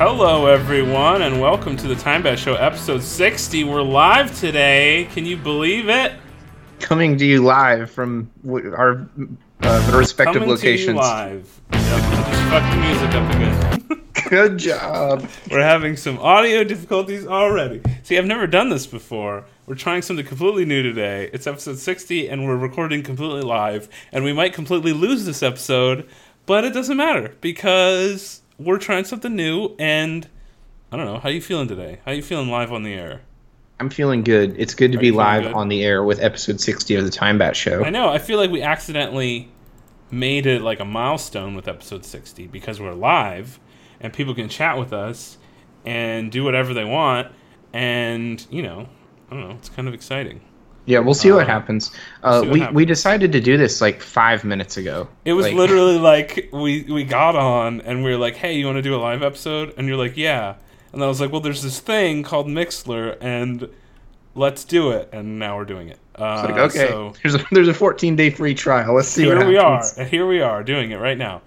Hello, everyone, and welcome to the Time Bash Show, episode 60. We're live today. Can you believe it? Coming to you live from our respective Coming locations. To you live. Yep, just fucking music up again. Good job. We're having some audio difficulties already. See, I've never done this before. We're trying something completely new today. It's episode 60, and we're recording completely live. And we might completely lose this episode, but it doesn't matter because we're trying something new. And I don't know, how are you feeling today? How are you feeling live on the air? I'm feeling good. It's good to be live on the air with episode 60 of the Time Bat Show. I know. I feel like we accidentally made it like a milestone with episode 60 because we're live and people can chat with us and do whatever they want. And, you know, I don't know. It's kind of exciting. Yeah, we'll see what happens. We decided to do this like 5 minutes ago. It was literally like we got on and we were like, hey, you want to do a live episode? And you're like, yeah. And I was like, well, there's this thing called Mixlr, and let's do it. And now we're doing it. It's like, okay, so, there's a 14-day free trial. Let's see what happens. Here we are, doing it right now.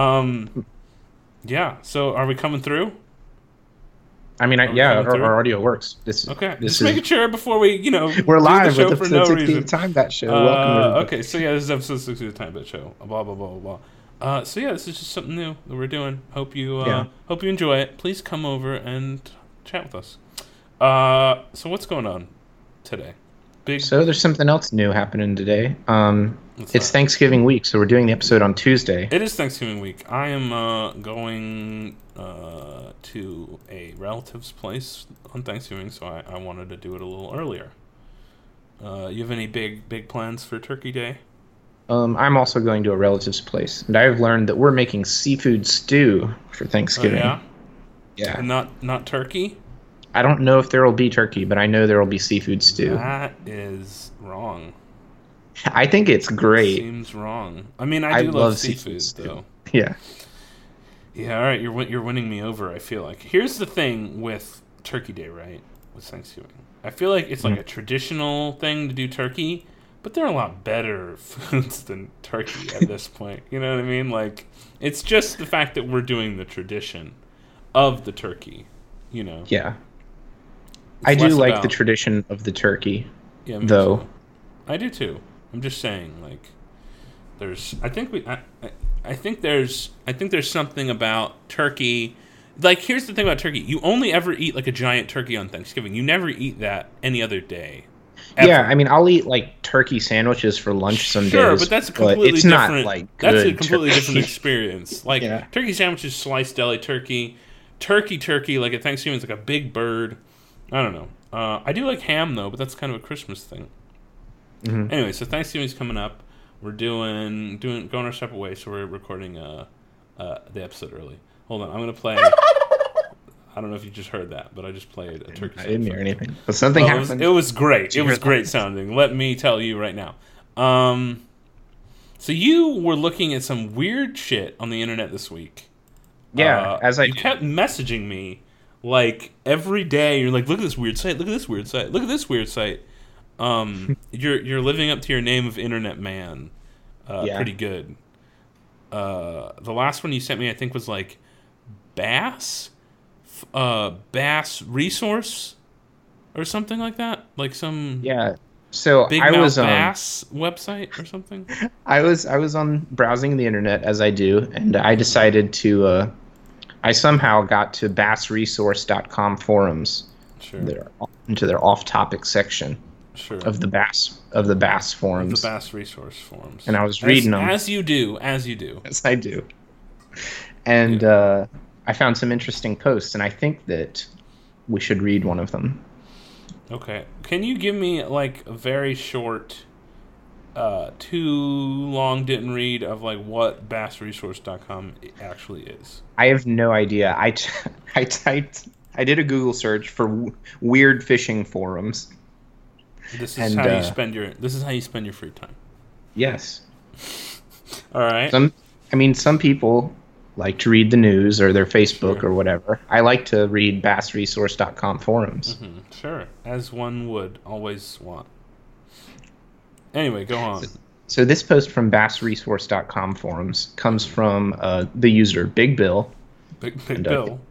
Yeah, so are we coming through? I mean, our audio works. Okay, just making sure before we, we're live with episode 60 of the Time Bat Show. Welcome. Okay, so yeah, this is episode 60 of the Time Bat Show. Blah, blah, blah, blah, blah. So yeah, this is just something new that we're doing. Hope you enjoy it. Please come over and chat with us. So what's going on today? So there's something else new happening today. It's Thanksgiving week, so we're doing the episode on Tuesday. It is Thanksgiving week. I am going to a relative's place on Thanksgiving, so I wanted to do it a little earlier. You have any big plans for Turkey Day? I'm also going to a relative's place, and I've learned that we're making seafood stew for Thanksgiving. Oh, yeah? Yeah. And not turkey? I don't know if there will be turkey, but I know there will be seafood stew. That is wrong. I think it's great. Seems wrong. I mean, I do love seafood, though. Yeah. Yeah, all right, you're winning me over, I feel like. Here's the thing with Turkey Day, right? With Thanksgiving. I feel like it's like a traditional thing to do turkey, but there are a lot better foods than turkey at this point. You know what I mean? Like, it's just the fact that we're doing the tradition of the turkey, Yeah. I do like the tradition of the turkey, though. Too. I do too. I'm just saying, like, I think there's something about turkey. Like, here's the thing about turkey: you only ever eat like a giant turkey on Thanksgiving. You never eat that any other day. Ever. Yeah, I mean, I'll eat like turkey sandwiches for lunch some days. Sure, but that's a completely it's different. Not, like, that's a completely different experience. Like turkey sandwiches, sliced deli turkey, turkey. Like at Thanksgiving, it's like a big bird. I don't know. I do like ham though, but that's kind of a Christmas thing. Mm-hmm. Anyway, so Thanksgiving's coming up. We're going our separate ways, so we're recording the episode early. Hold on, I'm gonna play. I don't know if you just heard that, but I just played a turkey. I didn't hear anything, but something happened. It was great. It was great sounding. Let me tell you right now. So you were looking at some weird shit on the internet this week. Yeah, you kept messaging me. Like, every day, you're like, look at this weird site, look at this weird site, look at this weird site. You're living up to your name of Internet Man. Pretty good. The last one you sent me, I think, was like Bass Resource or something like that. Like some So Big Mouth Bass website or something. I was on browsing the internet as I do, and I decided to. I somehow got to bassresource.com forums. Sure. Into their off-topic section. Sure. Of the bass forums. Of the Bass Resource forums. And I was reading them. As you do. As I do. And I found some interesting posts, and I think that we should read one of them. Okay. Can you give me like a very short, too long didn't read of like what bassresource.com actually is? I have no idea. I did a Google search for weird fishing forums. This is how you spend your free time. Yes. All right. Some people like to read the news or their Facebook or whatever. I like to read bassresource.com forums. Mm-hmm. Sure, as one would always want. Anyway, go on. So this post from bassresource.com forums comes from the user Big Bill. Big Bill.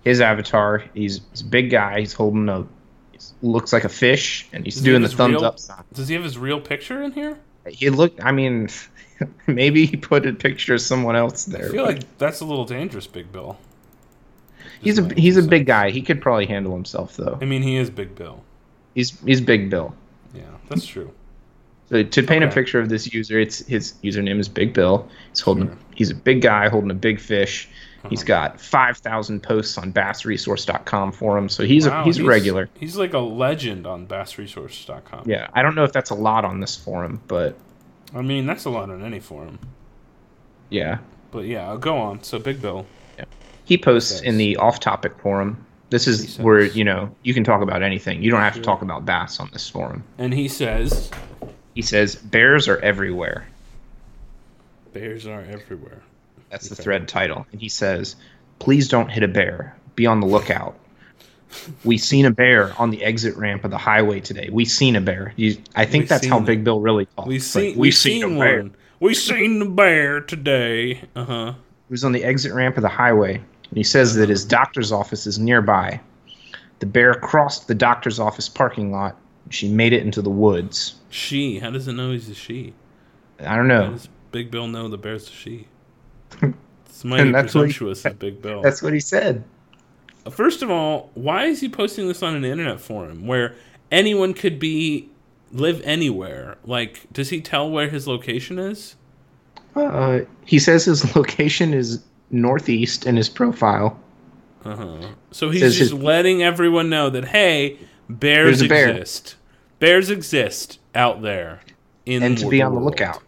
his avatar. He's a big guy. He's holding looks like a fish, and he's doing the thumbs up sign. Does he have his real picture in here? He looked. I mean, maybe he put a picture of someone else there. I feel like that's a little dangerous, Big Bill. He's a big guy. He could probably handle himself, though. I mean, he is Big Bill. He's Big Bill. Yeah, that's true. So to paint a picture of this user, his username is Big Bill. He's a big guy holding a big fish. He's got 5,000 posts on bassresource.com forum, so he's a regular. He's like a legend on bassresource.com. Yeah, I don't know if that's a lot on this forum, but I mean that's a lot on any forum. Yeah. But yeah, go on. So Big Bill. Yeah. He posts in the off-topic forum. This is where you can talk about anything. You don't have to talk about bass on this forum. And he says, bears are everywhere. Bears are everywhere. That's the thread title. And he says, please don't hit a bear. Be on the lookout. We seen a bear on the exit ramp of the highway today. We seen a bear. I think that's how Big Bill really talks. We seen a bear. We seen the bear today. Uh-huh. He was on the exit ramp of the highway. And he says that his doctor's office is nearby. The bear crossed the doctor's office parking lot. She made it into the woods. She? How does it know he's a she? I don't know. How does Big Bill know the bear's a she? It's mighty presumptuous of Big Bill. That's what he said. First of all, why is he posting this on an internet forum where anyone could live anywhere? Like, does he tell where his location is? He says his location is northeast in his profile. So he's just letting everyone know that, hey, bears exist. Bears exist out there. And to be on the lookout.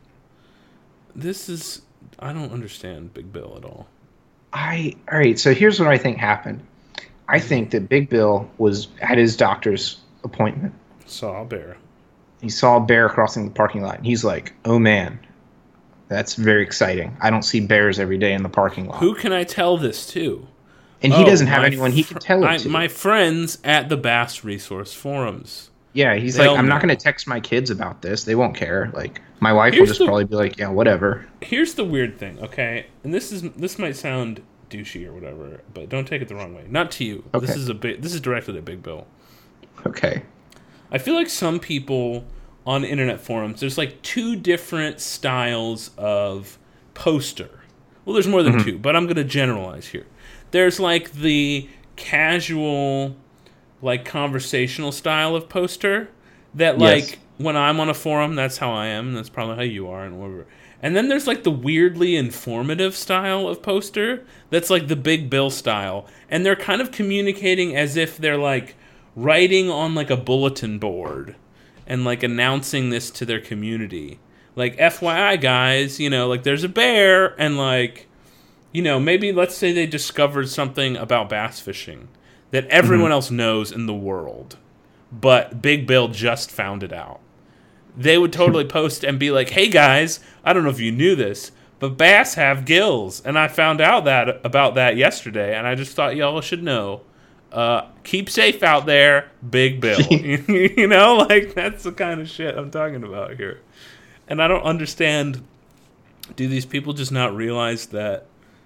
I don't understand Big Bill at all. All right, so here's what I think happened. I think that Big Bill was at his doctor's appointment. Saw a bear. He saw a bear crossing the parking lot, and he's like, oh man, that's very exciting. I don't see bears every day in the parking lot. Who can I tell this to? And he doesn't have anyone he can tell it to. My friends at the Bass Resource forums. Yeah, he's like, I'm not going to text my kids about this. They won't care. Like, my wife will just probably be like, yeah, whatever. Here's the weird thing, okay? And this might sound douchey or whatever, but don't take it the wrong way. Not to you. Okay. This is directed at Big Bill. Okay. I feel like some people on internet forums, there's like two different styles of poster. Well, there's more than two, but I'm going to generalize here. There's like the casual, like conversational style of poster that like when I'm on a forum, that's how I am, and that's probably how you are, and whatever. And then there's like the weirdly informative style of poster that's like the Big Bill style, and they're kind of communicating as if they're like writing on like a bulletin board and like announcing this to their community. Like, FYI guys, like there's a bear, and like, maybe let's say they discovered something about bass fishing that everyone else knows in the world, but Big Bill just found it out. They would totally post and be like, hey guys, I don't know if you knew this, but bass have gills, and I found out about that yesterday, and I just thought y'all should know. Keep safe out there, Big Bill. Like, that's the kind of shit I'm talking about here. And I don't understand, do these people just not realize that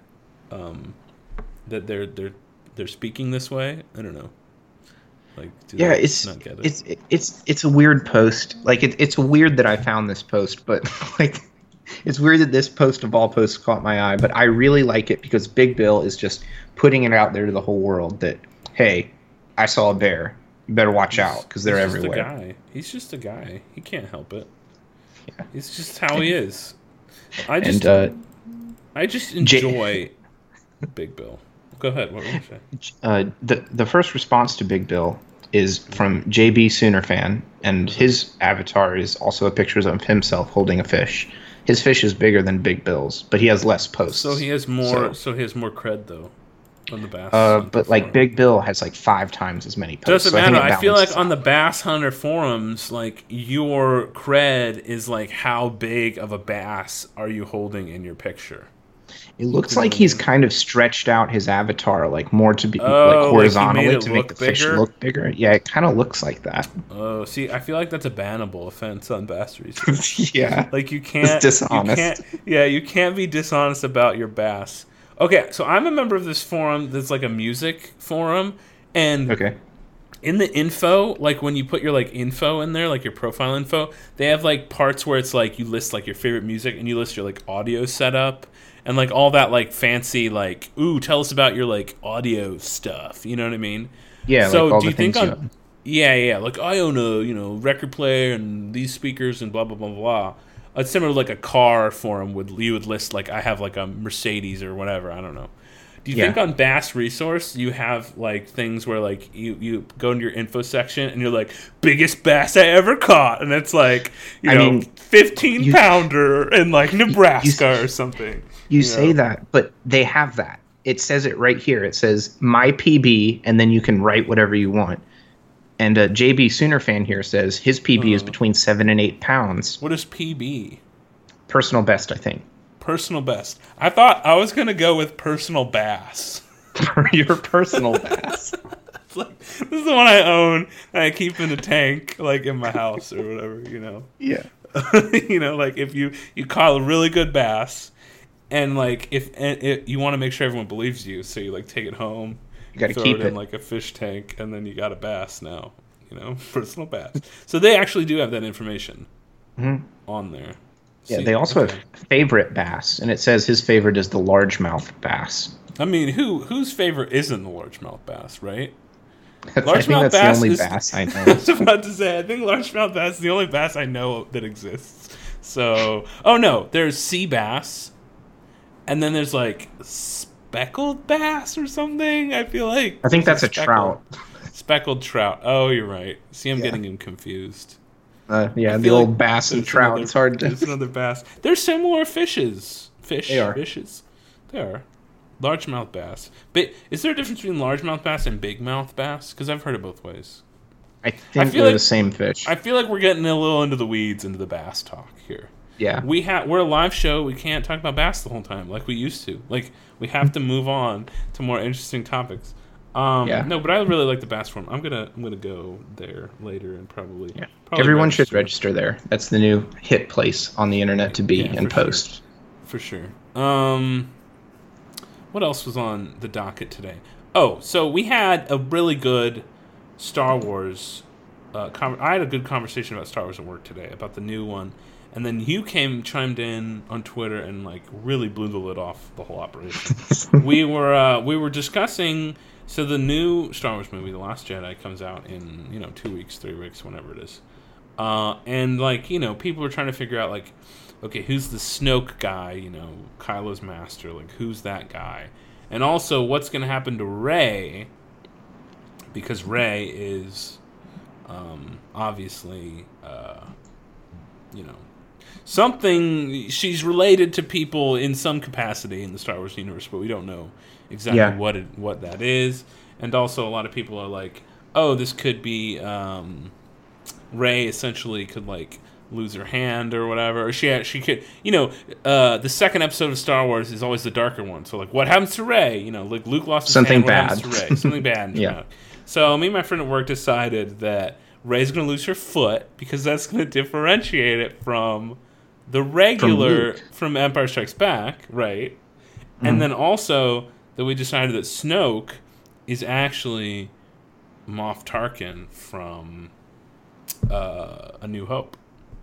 that they're speaking this way? I don't know. Like, it's a weird post. Like, it's weird that I found this post, but like, it's weird that this post of all posts caught my eye. But I really like it because Big Bill is just putting it out there to the whole world that, hey, I saw a bear. You better watch out because they're everywhere. He's just a guy. He can't help it. Yeah. It's just how he is. I just enjoy Big Bill. Go ahead. What were you saying? The first response to Big Bill is from JB Sooner Fan, and his avatar is also a picture of himself holding a fish. His fish is bigger than Big Bill's, but he has less posts. So he has more. So he has more cred though on the Bass. But like Big Bill has like 5 times as many posts. Doesn't matter. I feel like on the Bass Hunter forums, like your cred is like how big of a bass are you holding in your picture. It looks like he's kind of stretched out his avatar, like more to be like horizontally to make the fish look bigger. Yeah, it kind of looks like that. Oh, see, I feel like that's a bannable offense on Bass Resource. Yeah, like you can't. It's dishonest. You can't be dishonest about your bass. Okay, so I'm a member of this forum that's like a music forum, and Okay. in the info, like when you put your like info in there, like your profile info, they have like parts where it's like you list like your favorite music and you list your like audio setup and like all that like fancy like, ooh, tell us about your like audio stuff. You know what I mean? Yeah. So like all do the you think things on yeah, like I own a record player and these speakers and blah blah blah blah. It's similar to like a car forum would you would list like I have like a Mercedes or whatever, I don't know. Do you think on Bass Resource you have like things where like you go into your info section and you're like biggest bass I ever caught and it's like 15 pounder in like Nebraska or something. You say that, but they have that. It says it right here. It says my PB, and then you can write whatever you want. And JB Sooner fan here says his PB is between 7 and 8 pounds. What is PB? Personal best, I think. Personal best. I thought I was gonna go with personal bass. Your personal bass. Like, this is the one I own and I keep in a tank, like in my house or whatever, Yeah. Like if you caught a really good bass, and like if you want to make sure everyone believes you, so you like take it home, you got to throw keep it in like a fish tank, and then you got a bass now, personal bass. So they actually do have that information on there. Yeah, they also have favorite bass, and it says his favorite is the largemouth bass. I mean, whose favorite isn't the largemouth bass, right? I think that's the only bass I know. I was about to say, I think largemouth bass is the only bass I know that exists. So, oh no, there's sea bass, and then there's like speckled bass or something. I feel like I think that's a trout. Speckled trout. Oh, you're right. See, I'm getting him confused. The old bass and trout. It's hard to. There's another bass. They're similar fishes. They are. Fishes. They are. Largemouth bass. But is there a difference between largemouth bass and bigmouth bass? Because I've heard it both ways. I think they're the same fish. I feel like we're getting a little into the weeds, into the bass talk here. Yeah. We're a live show. We can't talk about bass the whole time like we used to. Like, we have to move on to more interesting topics. No, but I really like the bass form. I'm gonna go there later and probably everyone should register there. That's the new hit place on the internet to be and post. For sure. What else was on the docket today? Oh, so we had a really good Star Wars. I had a good conversation about Star Wars at work today about the new one, and then you chimed in on Twitter and like really blew the lid off the whole operation. we were discussing. So the new Star Wars movie, The Last Jedi, comes out in 2 weeks, 3 weeks, whenever it is, and like people are trying to figure out like, okay, who's the Snoke guy? Kylo's master. Like, who's that guy? And also, what's going to happen to Rey? Because Rey is obviously something. She's related to people in some capacity in the Star Wars universe, but we don't know exactly what that is. And also a lot of people are like, oh, this could be Rey essentially could like lose her hand or whatever, or she could the second episode of Star Wars is always the darker one, so like what happens to Rey, like Luke lost his something hand, bad. what happens to Rey? Something bad. Yeah. So me and my friend at work decided that Rey's gonna lose her foot because that's gonna differentiate it from the regular from Empire Strikes Back, right? And then also that we decided that Snoke is actually Moff Tarkin from A New Hope.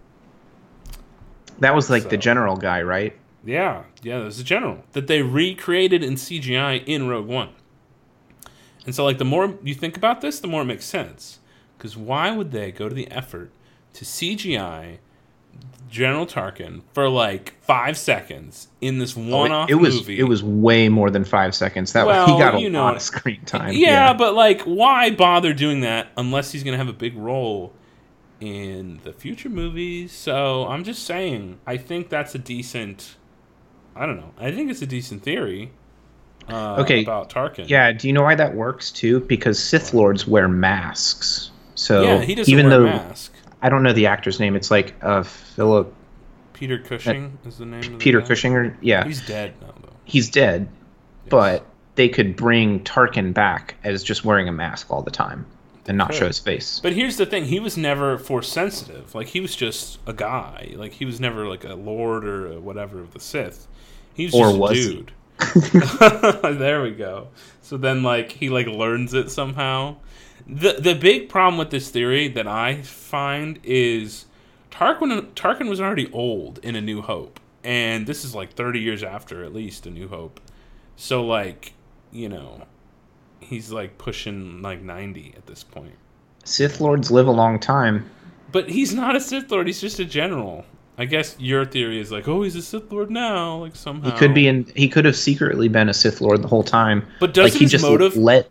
That was like the general guy, right? Yeah, there's a general that they recreated in CGI in Rogue One. And so, like, the more you think about this, the more it makes sense. Because why would they go to the effort to CGI General Tarkin for like 5 seconds in this one-off movie? It was way more than 5 seconds. He got a lot of screen time. Yeah, but like, why bother doing that unless he's going to have a big role in the future movies? So I'm just saying, I think that's a decent. I don't know. I think it's a decent theory. About Tarkin. Yeah. Do you know why that works too? Because Sith Lords wear masks. So yeah, he doesn't wear a mask. I don't know the actor's name. It's like Philip. Peter Cushing is the name. Peter Cushing. Yeah. He's dead now, though. He's dead, but they could bring Tarkin back as just wearing a mask all the time and not show his face. But here's the thing: he was never Force sensitive. Like, he was just a guy. Like, he was never like a lord or a whatever of the Sith. He was just a dude. There we go. So then, like, he like learns it somehow. The big problem with this theory that I find is Tarkin was already old in A New Hope, and this is like 30 years after at least A New Hope. So like, you know, he's like pushing like 90 at this point. Sith Lords live a long time. But he's not a Sith Lord, he's just a general. I guess your theory is like, oh, he's a Sith Lord now, like somehow. He could have secretly been a Sith Lord the whole time. But doesn't like, his motive... let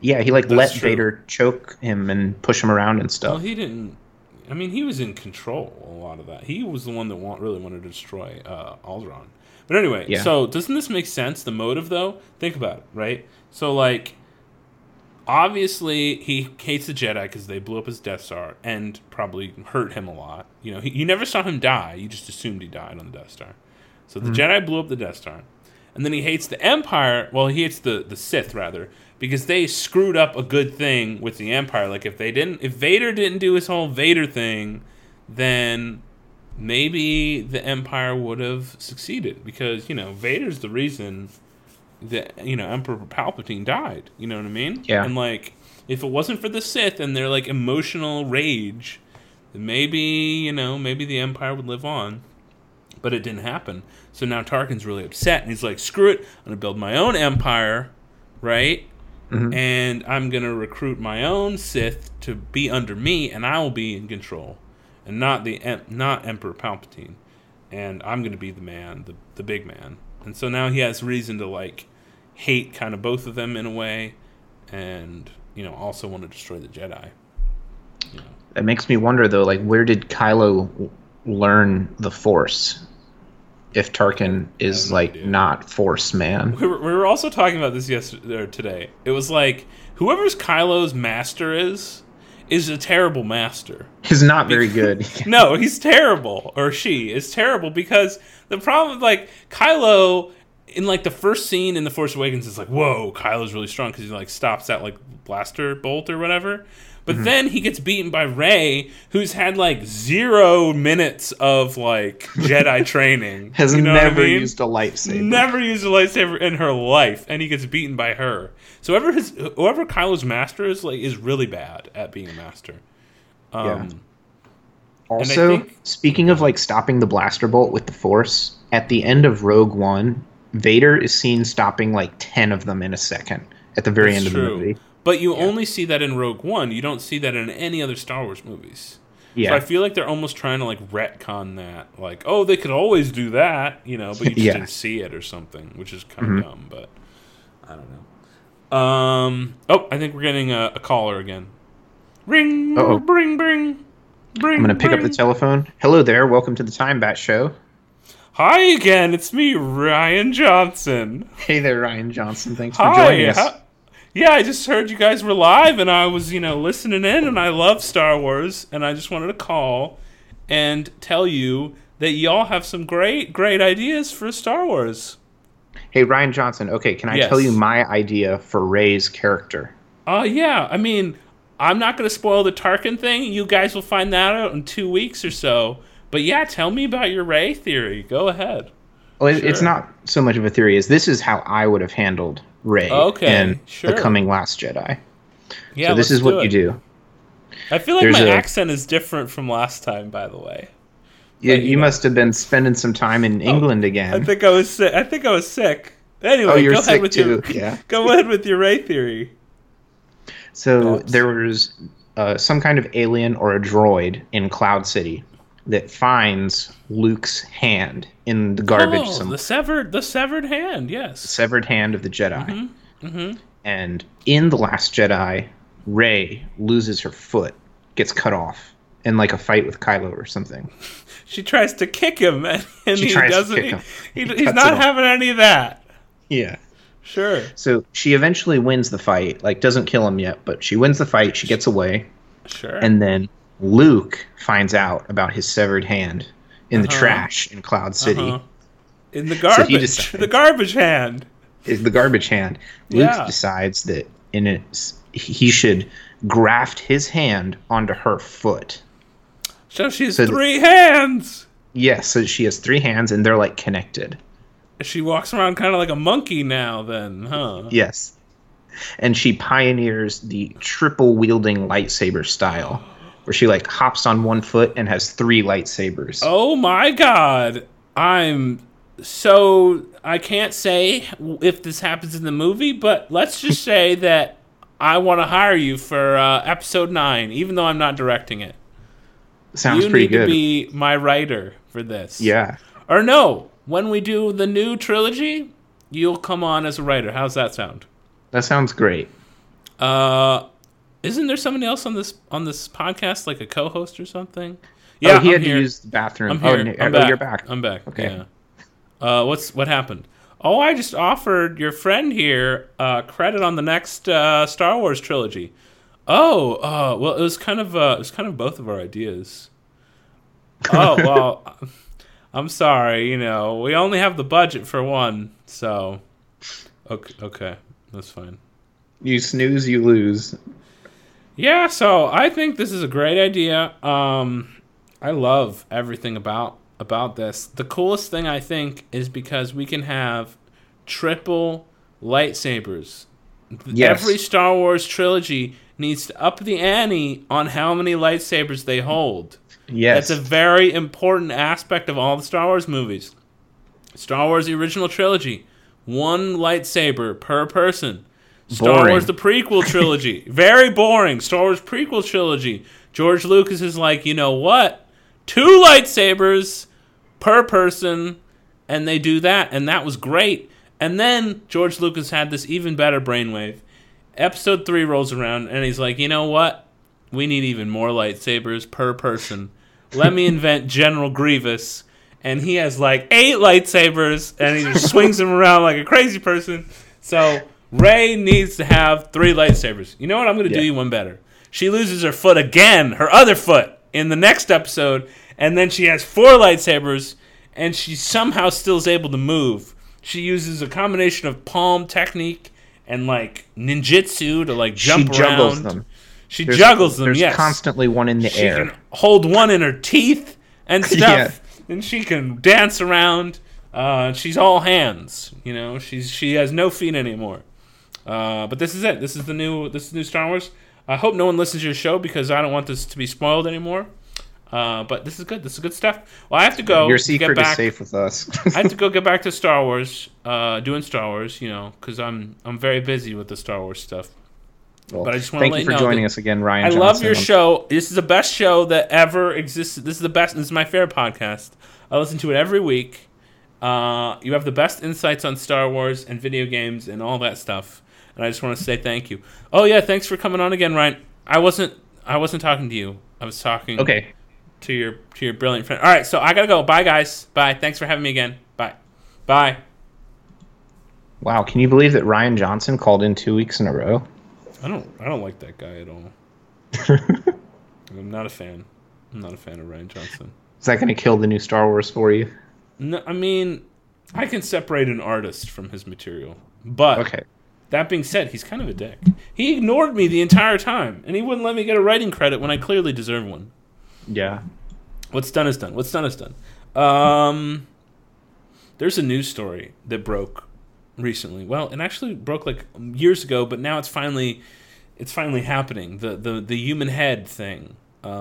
Vader choke him and push him around and stuff. Well, he didn't... I mean, he was in control a lot of that. He was the one that really wanted to destroy Alderaan. But anyway, So doesn't this make sense, the motive, though? Think about it, right? So, like, obviously, he hates the Jedi because they blew up his Death Star and probably hurt him a lot. You know, you never saw him die. You just assumed he died on the Death Star. So the Jedi blew up the Death Star. And then he hates the Empire. Well, he hates the Sith, rather, because they screwed up a good thing with the Empire. Like, if Vader didn't do his whole Vader thing, then maybe the Empire would have succeeded. Because, you know, Vader's the reason that, you know, Emperor Palpatine died. You know what I mean? Yeah. And, like, if it wasn't for the Sith and their, like, emotional rage, then maybe the Empire would live on. But it didn't happen. So now Tarkin's really upset, and he's like, screw it, I'm going to build my own empire, right? Mm-hmm. And I'm going to recruit my own Sith to be under me, and I will be in control. And not Emperor Palpatine. And I'm going to be the man, the big man. And so now he has reason to, like, hate kind of both of them in a way, and, you know, also want to destroy the Jedi. You know. That makes me wonder, though, like, where did Kylo learn the Force? If Tarkin is like not Force man. We were also talking about this today. It was like whoever's Kylo's master is a terrible master. He's not very good. No, he's terrible, or she is terrible, because the problem with like Kylo in like the first scene in The Force Awakens is like, whoa, Kylo's really strong because he like stops that like blaster bolt or whatever. But then he gets beaten by Rey, who's had like 0 minutes of like Jedi training. Has never used a lightsaber. Never used a lightsaber in her life, and he gets beaten by her. So whoever Kylo's master is like is really bad at being a master. Also, speaking of like stopping the blaster bolt with the Force, at the end of Rogue One, Vader is seen stopping like 10 of them in a second at the very end of the movie. But you only see that in Rogue One. You don't see that in any other Star Wars movies. Yeah. So I feel like they're almost trying to like retcon that. Like, oh, they could always do that, you know, but you just didn't see it or something, which is kind of dumb, but I don't know. I think we're getting a caller again. Ring, bring. I'm going to pick up the telephone. Hello there. Welcome to the Time Bat Show. Hi again. It's me, Ryan Johnson. Hey there, Ryan Johnson. Thanks for joining us. Yeah, I just heard you guys were live, and I was, listening in, and I love Star Wars, and I just wanted to call and tell you that y'all have some great ideas for Star Wars. Hey, Ryan Johnson, okay, can I tell you my idea for Rey's character? Yeah, I mean, I'm not going to spoil the Tarkin thing. You guys will find that out in 2 weeks or so. But yeah, tell me about your Rey theory. Go ahead. Well, it's not so much of a theory as this is how I would have handled Rey in Becoming Last Jedi. Yeah, so this is what you do. I feel like my accent is different from last time, by the way. Yeah, you must have been spending some time in England again. I think I was sick. Anyway, you're go sick ahead with too. Go ahead with your Rey theory. So there was some kind of alien or a droid in Cloud City that finds Luke's hand in the garbage. The severed hand, yes. The severed hand of the Jedi. And in The Last Jedi, Rey loses her foot, gets cut off in like a fight with Kylo or something. She tries to kick him, and he doesn't. He's not having any of that. Yeah. Sure. So she eventually wins the fight. Like, doesn't kill him yet, but she wins the fight. She gets away. Sure. And then Luke finds out about his severed hand in the trash in Cloud City. In the garbage. So the garbage hand. Is the garbage hand. Luke decides that he should graft his hand onto her foot. So she has 3 hands. Yes, so she has 3 hands, and they're like connected. She walks around kind of like a monkey now, then, huh? Yes. And she pioneers the triple wielding lightsaber style, where she like hops on one foot and has 3 lightsabers. Oh my god! I can't say if this happens in the movie, but let's just say that I want to hire you for episode 9, even though I'm not directing it. Sounds pretty good. You need to be my writer for this. Yeah. Or no, when we do the new trilogy, you'll come on as a writer. How's that sound? That sounds great. Isn't there somebody else on this podcast, like a co-host or something? Yeah, he had to use the bathroom. I'm here. I'm back. You're back. I'm back. Okay. Yeah. What happened? Oh, I just offered your friend here credit on the next Star Wars trilogy. Oh, well, it was kind of both of our ideas. Oh, well, I'm sorry. You know, we only have the budget for one, so okay, that's fine. You snooze, you lose. Yeah, so I think this is a great idea. I love everything about this. The coolest thing I think is because we can have triple lightsabers. Yes. Every Star Wars trilogy needs to up the ante on how many lightsabers they hold. Yes. That's a very important aspect of all the Star Wars movies. Star Wars, the original trilogy, 1 lightsaber per person. Star Wars, the prequel trilogy, very boring. Star Wars prequel trilogy, George Lucas is like, you know what? 2 lightsabers per person, and they do that, and that was great. And then George Lucas had this even better brainwave. Episode 3 rolls around, and he's like, you know what? We need even more lightsabers per person. Let me invent General Grievous, and he has like 8 lightsabers, and he just swings them around like a crazy person. So Rey needs to have 3 lightsabers. You know what? I'm going to do you one better. She loses her foot again, her other foot, in the next episode, and then she has 4 lightsabers, and she somehow still is able to move. She uses a combination of palm technique and like ninjutsu to like jump around. She juggles them. Juggles them, there's constantly one in the air. She can hold one in her teeth and stuff, and she can dance around. She's all hands, you know. She has no feet anymore. But this is it. This is new Star Wars. I hope no one listens to your show because I don't want this to be spoiled anymore. But this is good. This is good stuff. Well, I have to go. Your secret is safe with us. I have to go get back to Star Wars, doing Star Wars, you know, because I'm very busy with the Star Wars stuff. Well, but I just want to let you know. Thank you for joining us again, Ryan Johnson. I love your show. This is the best show that ever existed. This is the best. This is my favorite podcast. I listen to it every week. You have the best insights on Star Wars and video games and all that stuff. And I just want to say thank you. Oh yeah, thanks for coming on again, Ryan. I wasn't talking to you. I was talking to your brilliant friend. All right, so I gotta go. Bye, guys. Bye. Thanks for having me again. Bye. Bye. Wow, can you believe that Ryan Johnson called in 2 weeks in a row? I don't like that guy at all. I'm not a fan. I'm not a fan of Ryan Johnson. Is that going to kill the new Star Wars for you? No, I mean, I can separate an artist from his material. But that being said, he's kind of a dick. He ignored me the entire time, and he wouldn't let me get a writing credit when I clearly deserve one. Yeah. What's done is done. What's done is done. There's a news story that broke recently. Well, it actually broke like years ago, but now it's finally happening. The human head thing.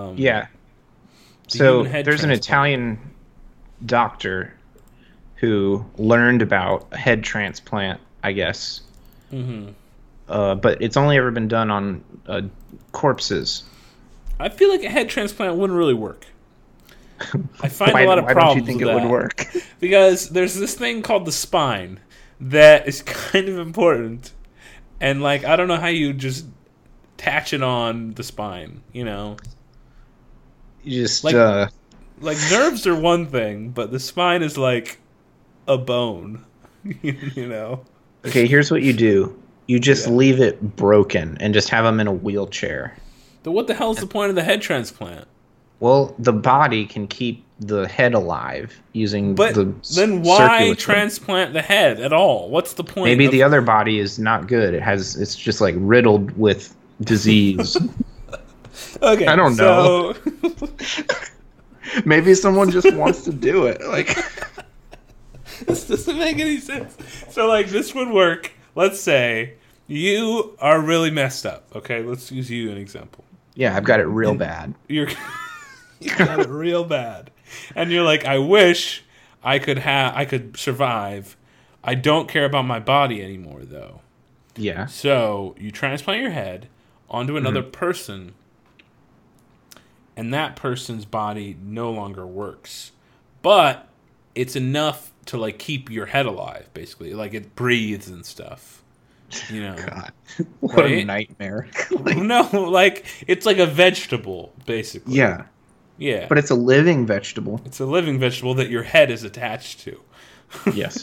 So there's an Italian doctor who learned about a head transplant, I guess. Mm-hmm. But it's only ever been done on corpses. I feel like a head transplant wouldn't really work. I find a lot of problems with that. Why don't you think it would work? Because there's this thing called the spine that is kind of important. And, like, I don't know how you just attach it on the spine, you know? You just, like nerves are one thing, but the spine is like a bone, you know? Okay, here's what you do. You just leave it broken and just have them in a wheelchair. But what the hell is the point of the head transplant? Well, the body can keep the head alive using then why transplant the head at all? What's the point? Maybe the other body is not good. It's just like riddled with disease. Okay, I don't know. Maybe someone just wants to do it. Like, This doesn't make any sense. So, like, this would work. Let's say you are really messed up. Okay, let's use you an example. Yeah, I've got it real bad. You got it real bad, and you're like, I wish I could survive. I don't care about my body anymore, though. Yeah. So you transplant your head onto another person, and that person's body no longer works, but it's enough to like keep your head alive. Basically, like it breathes and stuff. You know, God, what a nightmare! No, like it's like a vegetable, basically. Yeah. Yeah. But it's a living vegetable. It's a living vegetable that your head is attached to. Yes.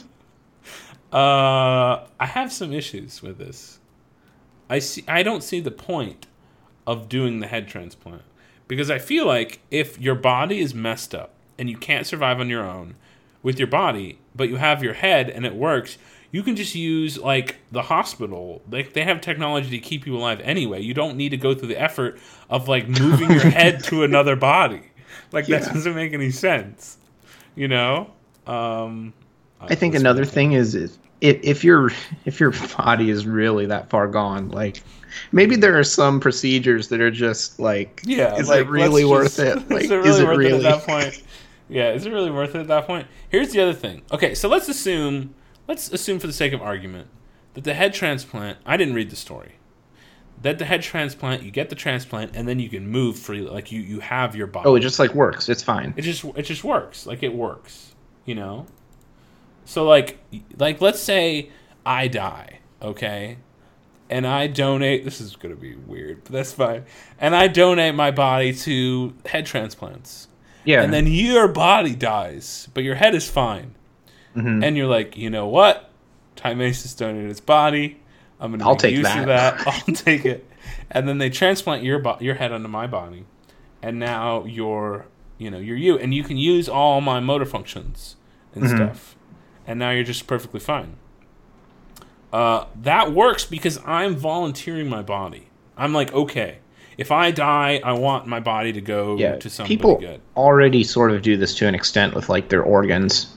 I have some issues with this. I don't see the point of doing the head transplant because I feel like if your body is messed up and you can't survive on your own with your body, but you have your head and it works, you can just use like the hospital. Like they have technology to keep you alive anyway. You don't need to go through the effort of like moving your head to another body. Like that doesn't make any sense. You know? I think another thing is if your body is really that far gone, like maybe there are some procedures that are just like, is it really worth it? Like, is it really worth it at that point? Yeah, is it really worth it at that point? Here's the other thing. Okay, so let's assume for the sake of argument that the head transplant, I didn't read the story, that the head transplant, you get the transplant and then you can move freely, like you have your body. Oh, it just like works. It's fine. It just works. Like it works, you know? So like let's say I die, okay? And I donate, this is going to be weird, but that's fine. And I donate my body to head transplants. Yeah. And then your body dies, but your head is fine. Mm-hmm. And you're like, you know what? Timeasis donated his body. I'm going to make use of that. I'll take it. And then they transplant your head onto my body. And now you're you. And you can use all my motor functions and stuff. And now you're just perfectly fine. That works because I'm volunteering my body. I'm like, okay, if I die, I want my body to go to somebody good. People already sort of do this to an extent with like their organs.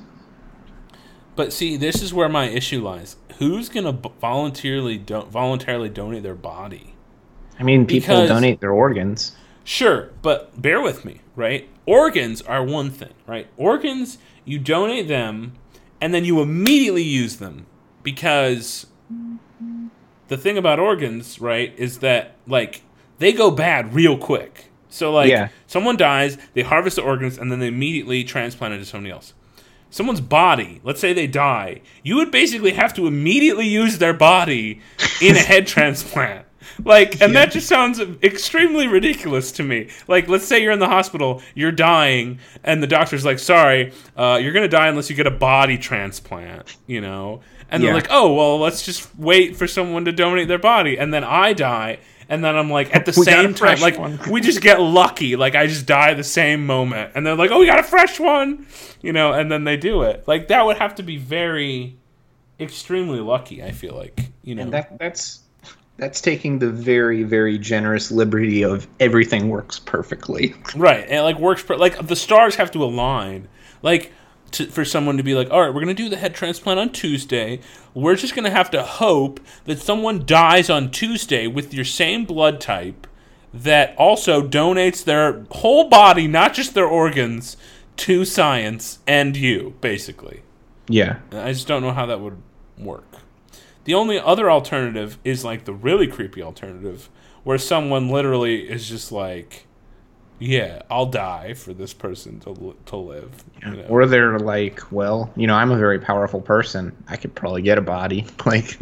But see, this is where my issue lies. Who's going to voluntarily donate their body? I mean, people donate their organs. Sure, but bear with me, right? Organs are one thing, right? Organs, you donate them, and then you immediately use them. Because the thing about organs, right, is that, like, they go bad real quick. So, like, someone dies, they harvest the organs, and then they immediately transplant it to somebody else. Someone's body, let's say they die, you would basically have to immediately use their body in a head transplant. Like, and that just sounds extremely ridiculous to me. Like, let's say you're in the hospital, you're dying, and the doctor's like, sorry, you're going to die unless you get a body transplant, you know? And they're like, oh, well, let's just wait for someone to donate their body. And then I die, and then I'm like, at the same time, like, we just get lucky. Like, I just die the same moment. And they're like, oh, we got a fresh one, you know? And then they do it. Like, that would have to be very, extremely lucky, I feel like, you know? And that's taking the very, very generous liberty of everything works perfectly. Right. And, like, like, the stars have to align. Like, for someone to be like, all right, we're going to do the head transplant on Tuesday. We're just going to have to hope that someone dies on Tuesday with your same blood type that also donates their whole body, not just their organs, to science and you, basically. Yeah. I just don't know how that would work. The only other alternative is, like, the really creepy alternative where someone literally is just like, yeah, I'll die for this person to live. You know? Or they're like, well, you know, I'm a very powerful person. I could probably get a body. Like,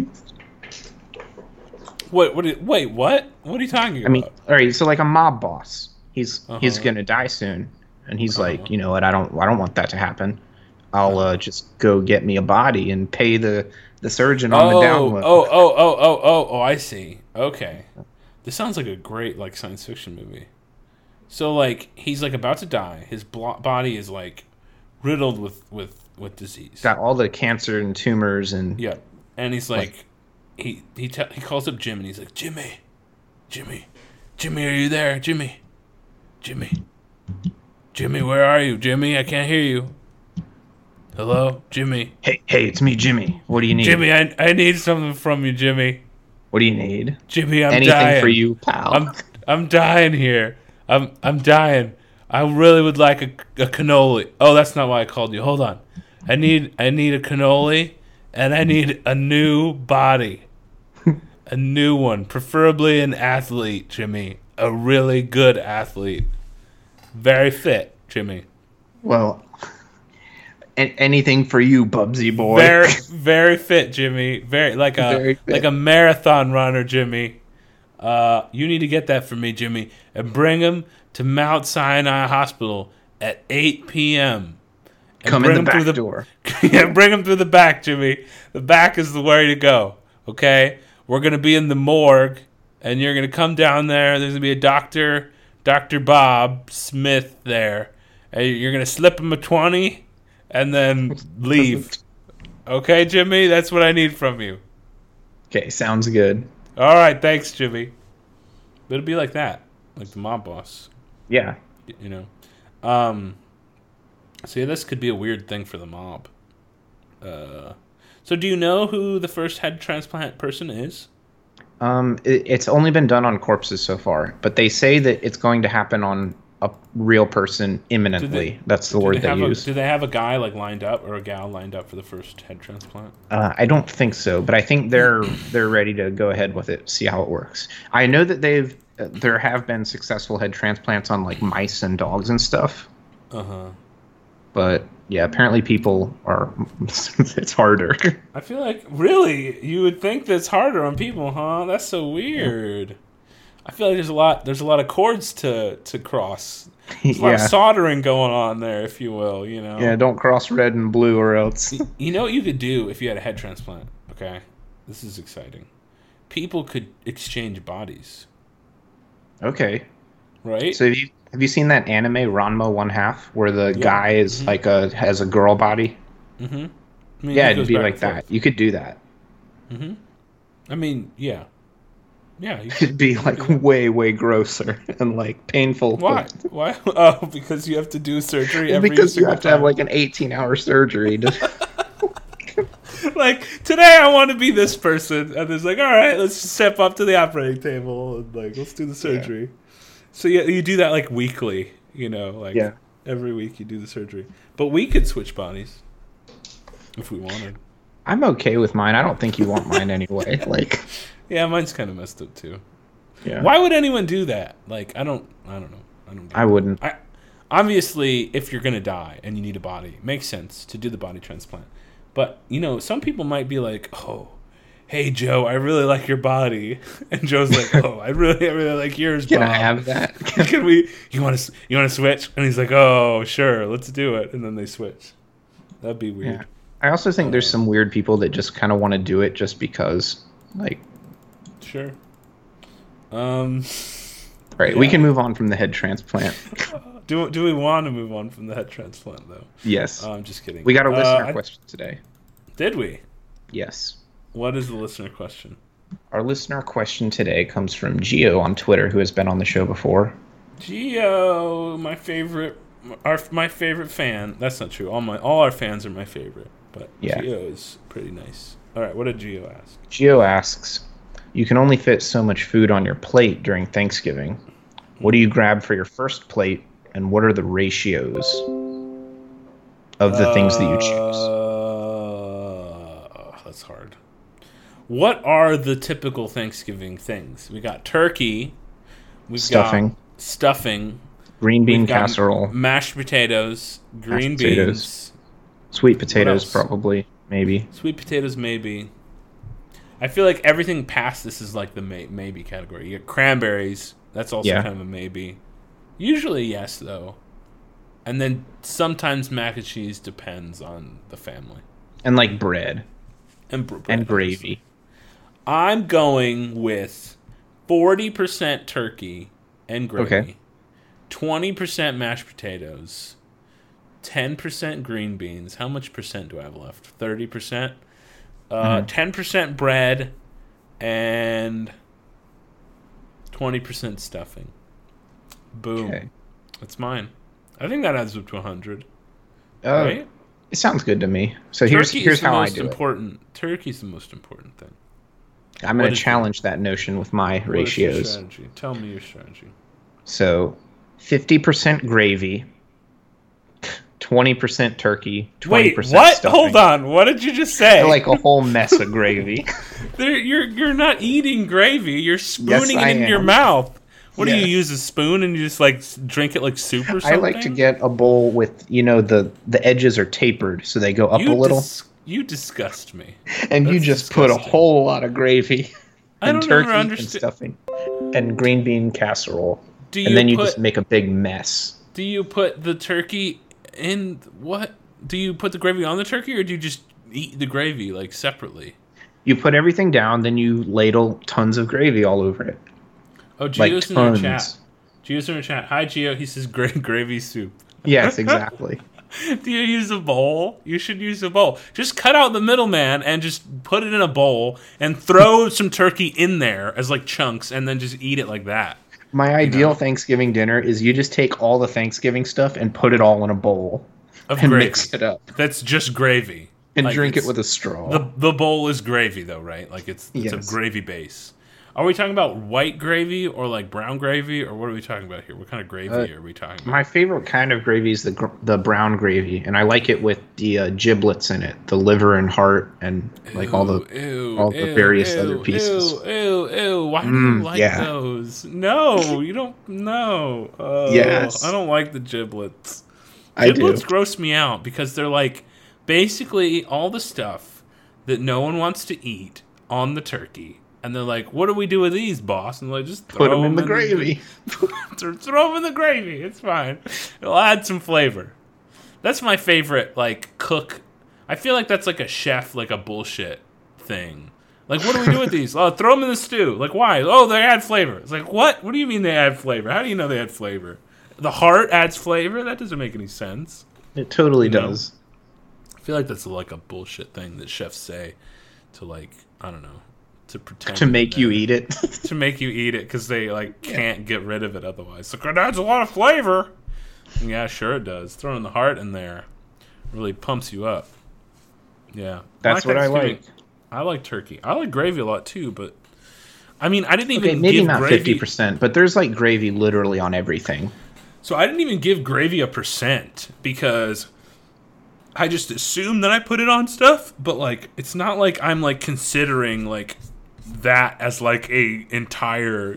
wait, what are you talking about? I mean, all right, so like a mob boss, he's gonna die soon, and he's like, you know what, I don't want that to happen. I'll just go get me a body and pay the surgeon on the download. Oh, I see. Okay, this sounds like a great like science fiction movie. So, like, he's, like, about to die. His body is, like, riddled with disease. Got all the cancer and tumors and... Yeah. And he's, like he calls up Jim, and he's like, Jimmy, are you there? Jimmy, where are you? Jimmy, I can't hear you. Hello, Jimmy. Hey, it's me, Jimmy. What do you need? Jimmy, I need something from you, Jimmy. What do you need? Jimmy, I'm Anything dying. for you, pal. I'm dying here. I'm dying. I really would like a cannoli. Oh, that's not why I called you. Hold on. I need a cannoli, and I need a new body. A new one, preferably an athlete, Jimmy. A really good athlete. Very fit, Jimmy. Well, anything for you, Bubsy boy. Very fit, Jimmy. Like a marathon runner, Jimmy. You need to get that for me, Jimmy, and bring him to Mount Sinai Hospital at 8 p.m. Come in the back door. Yeah, bring him through the back, Jimmy. The back is the way to go. Okay, we're gonna be in the morgue, and you're gonna come down there. There's gonna be a Dr. Bob Smith there, and you're gonna slip him a 20, and then leave. Okay, Jimmy, that's what I need from you. Okay, sounds good. All right, thanks, Jimmy. It'll be like that, like the mob boss. Yeah. You know. So yeah, this could be a weird thing for the mob. So do you know who the first head transplant person is? It's only been done on corpses so far, but they say that it's going to happen on a real person imminently. That's the word they use. Do they have a guy like lined up or a gal lined up for the first head transplant? I don't think so, but I think they're ready to go ahead with it, see how it works. I know that there have been successful head transplants on like mice and dogs and stuff. But yeah, apparently people are. It's harder. I feel like really you would think that's harder on people, huh? That's so weird. I feel like there's a lot of cords to cross. There's a lot of soldering going on there, if you will. You know. Yeah, don't cross red and blue or else. You know what you could do if you had a head transplant? Okay, this is exciting. People could exchange bodies. Okay. Right. So have you seen that anime Ranma 1/2 where the guy is has a girl body? Mm-hmm. I mean, yeah, it'd be like that. You could do that. Mm-hmm. I mean, yeah. Yeah, it'd be like way grosser and like painful. Why? Why? Oh, because you have to do surgery every because you have to have like an 18-hour surgery. Like, today I want to be this person, and it's like, all right, let's step up to the operating table and like let's do the surgery. Yeah. So you do that like weekly, you know, like every week you do the surgery. But we could switch bodies if we wanted. I'm okay with mine. I don't think you want mine anyway. Like, yeah, mine's kind of messed up too. Yeah. Why would anyone do that? Like, I don't know. I wouldn't. Obviously, if you're gonna die and you need a body, it makes sense to do the body transplant. But you know, some people might be like, "Oh, hey Joe, I really like your body," and Joe's like, "Oh, I really like yours." Can Bob. I have that? Can we? You want to switch? And he's like, "Oh, sure, let's do it." And then they switch. That'd be weird. Yeah. I also think there's some weird people that just kind of want to do it just because, like. Sure. Right, we can move on from the head transplant. Do we want to move on from the head transplant though? Yes. I'm just kidding. We got a listener question today. Did we? Yes. What is the listener question? Our listener question today comes from Gio on Twitter, who has been on the show before. Gio, my favorite fan. That's not true. All our fans are my favorite, but Gio is pretty nice. All right, what did Gio ask? Gio asks, you can only fit so much food on your plate during Thanksgiving. What do you grab for your first plate, and what are the ratios of the things that you choose? That's hard. What are the typical Thanksgiving things? We got turkey. We've got stuffing. Green bean casserole. Mashed potatoes. Green beans. Sweet potatoes, probably. Maybe. Sweet potatoes, maybe. I feel like everything past this is like the maybe category. You get cranberries. That's also kind of a maybe. Usually yes, though. And then sometimes mac and cheese depends on the family. And like bread. And gravy. I'm going with 40% turkey and gravy. Okay. 20% mashed potatoes. 10% green beans. How much percent do I have left? 30%? 10% bread and 20% stuffing. Boom. Okay. That's mine. I think that adds up to 100. Right? It sounds good to me. So here's how I do it. Turkey's the most important thing. I'm going to challenge that notion with my ratios. What's your strategy? Tell me your strategy. So 50% gravy, 20% turkey, 20% Wait, what? Stuffing. Hold on. What did you just say? Like a whole mess of gravy. You're not eating gravy. You're spooning it in your mouth. What do you use, a spoon, and you just like drink it like soup or something? I like to get a bowl with, the edges are tapered so they go up a little. You disgust me. And that's you just disgusting. Put a whole lot of gravy and turkey and stuffing and green bean casserole. And then you just make a big mess. Do you put the turkey in what? Do you put the gravy on the turkey, or do you just eat the gravy like separately? You put everything down, then you ladle tons of gravy all over it. Oh, Gio's in our chat. Gio's in our chat. Hi, Gio. He says gravy soup. Yes, exactly. Do you use a bowl? You should use a bowl. Just cut out the middleman and just put it in a bowl and throw some turkey in there as like chunks and then just eat it like that. My ideal Thanksgiving dinner is you just take all the Thanksgiving stuff and put it all in a bowl and gravy. Mix it up. That's just gravy. And like drink it with a straw. The bowl is gravy though, right? Like it's a gravy base. Are we talking about white gravy or like brown gravy, or what are we talking about here? What kind of gravy are we talking about? My favorite kind of gravy is the brown gravy, and I like it with the giblets in it, the liver and heart, and like all the various other pieces. Ew! Why do you like those? No, you don't. No. Yes, I don't like the giblets. Giblets gross me out because they're like basically all the stuff that no one wants to eat on the turkey. And they're like, what do we do with these, boss? And they're like, just put them in the gravy. Throw them in the gravy. It's fine. It'll add some flavor. That's my favorite, like, cook. I feel like that's like a chef, like a bullshit thing. Like, what do we do with these? Oh, throw them in the stew. Like, why? Oh, they add flavor. It's like, what? What do you mean they add flavor? How do you know they add flavor? The heart adds flavor? That doesn't make any sense. It totally does. I feel like that's like a bullshit thing that chefs say to, like, I don't know. To pretend to make you eat it. To make you eat it because they like can't get rid of it otherwise. Like, it adds a lot of flavor. Yeah, sure it does. Throwing the heart in there really pumps you up. Yeah, that's what I like. I like turkey. I like gravy a lot too, but I mean, I didn't even maybe give not gravy 50%, but there's like gravy literally on everything. So I didn't even give gravy a percent because I just assumed that I put it on stuff, but like it's not like I'm like considering like that as like a entire,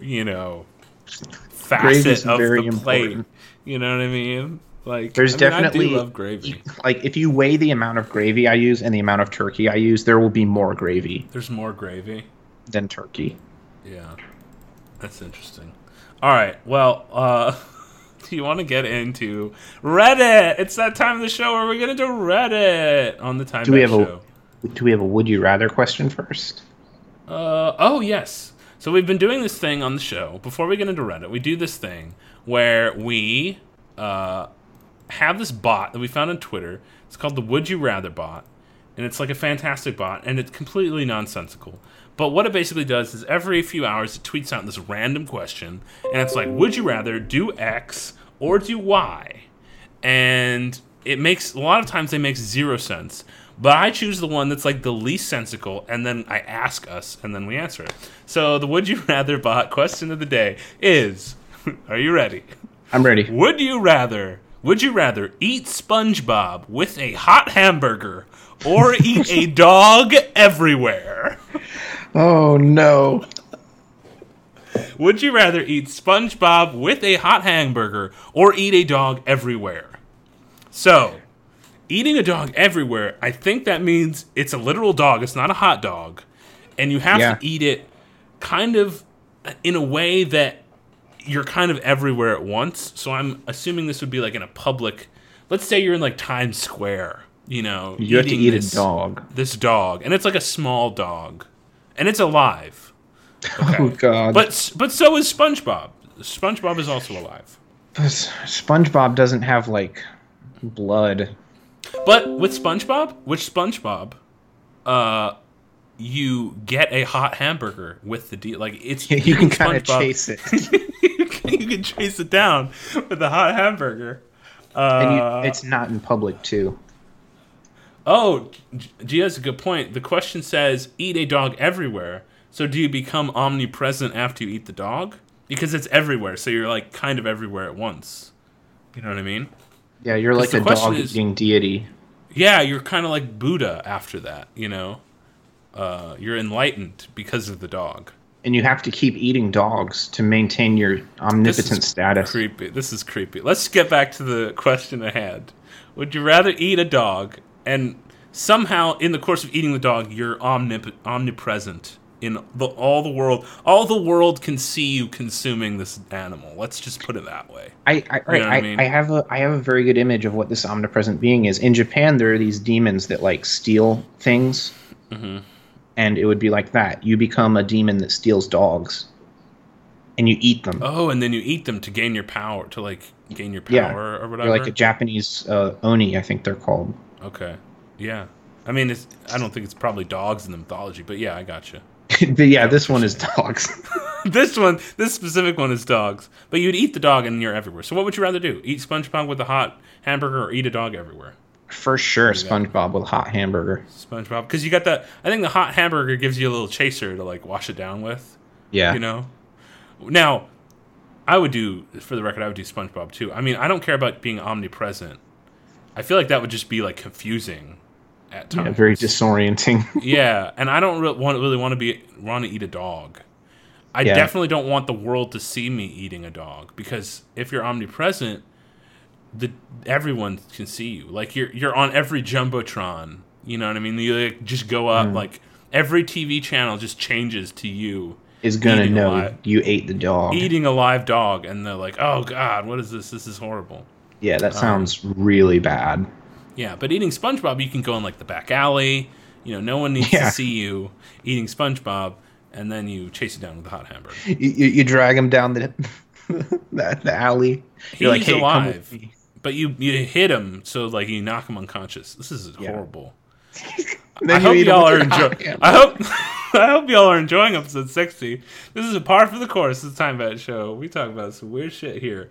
facet of the plate. You know what I mean? Like there's definitely I do love gravy. Like if you weigh the amount of gravy I use and the amount of turkey I use, there will be more gravy. There's more gravy than turkey. Yeah. That's interesting. All right. Well, do you want to get into Reddit? It's that time of the show where we get into Reddit on the Time Back Show. Do we have a would you rather question first? Oh, yes. So we've been doing this thing on the show. Before we get into Reddit, we do this thing where we have this bot that we found on Twitter. It's called the Would You Rather bot. And it's like a fantastic bot, and it's completely nonsensical. But what it basically does is every few hours it tweets out this random question, and it's like, would you rather do X or do Y? And it makes, a lot of times they make 0 sense. But I choose the one that's like the least sensical, and then I ask us, and then we answer it. So the Would You Rather bot question of the day is, are you ready? I'm ready. Would you rather eat SpongeBob with a hot hamburger or eat a dog everywhere? Oh, no. Would you rather eat SpongeBob with a hot hamburger or eat a dog everywhere? So, eating a dog everywhere, I think that means it's a literal dog. It's not a hot dog. And you have to eat it kind of in a way that you're kind of everywhere at once. So I'm assuming this would be like in a public, let's say you're in like Times Square, you have to eat a dog. This dog. And it's like a small dog. And it's alive. Okay. Oh, God. But so is SpongeBob. SpongeBob is also alive. SpongeBob doesn't have, like, blood. But with SpongeBob, you get a hot hamburger with the deal. Like, it's you can kind of chase it. You can chase it down with a hot hamburger. And it's not in public, too. Oh, Gia has a good point. The question says, eat a dog everywhere. So do you become omnipresent after you eat the dog? Because it's everywhere, so you're like kind of everywhere at once. You know what I mean? Yeah, you're like a dog eating deity. Yeah, you're kind of like Buddha after that, you know? You're enlightened because of the dog. And you have to keep eating dogs to maintain your omnipotent status. Creepy. This is creepy. Let's get back to the question at hand. Would you rather eat a dog and somehow in the course of eating the dog you're omnipresent in all the world? All the world can see you consuming this animal. Let's just put it that way. I have a very good image of what this omnipresent being is. In Japan, there are these demons that like steal things. Mm-hmm. And it would be like that. You become a demon that steals dogs, and you eat them. Oh, and then you eat them to gain your power, or whatever. You're like a Japanese oni, I think they're called. Okay, yeah. I mean, I don't think it's probably dogs in the mythology, but yeah, I gotcha. But yeah, this one is dogs. This specific one is dogs. But you'd eat the dog, and you're everywhere. So what would you rather do? Eat SpongeBob with a hot hamburger, or eat a dog everywhere? For sure, SpongeBob with a hot hamburger. SpongeBob, because you got that. I think the hot hamburger gives you a little chaser to like wash it down with. Yeah, you know. Now, I would do SpongeBob too. I mean, I don't care about being omnipresent. I feel like that would just be like confusing at times. Yeah, very disorienting. Yeah, and I don't really want to eat a dog. I definitely don't want the world to see me eating a dog, because if you're omnipresent, everyone can see you. Like you're on every jumbotron. You know what I mean? You like, just go up. Like every TV channel just changes to you. Is gonna know you ate the dog. Eating a live dog, and they're like, "Oh God, what is this? This is horrible." Yeah, that sounds really bad. Yeah, but eating SpongeBob, you can go in like the back alley. You know, no one needs to see you eating SpongeBob, and then you chase it down with a hot hamburger. You drag him down the alley. You're like, "Hey, alive." Come with me. But you hit him, so like you knock him unconscious. This is horrible. I hope y'all are enjoying. I hope y'all are enjoying episode 60. This is a par for the course. This Time Bat Show. We talk about some weird shit here.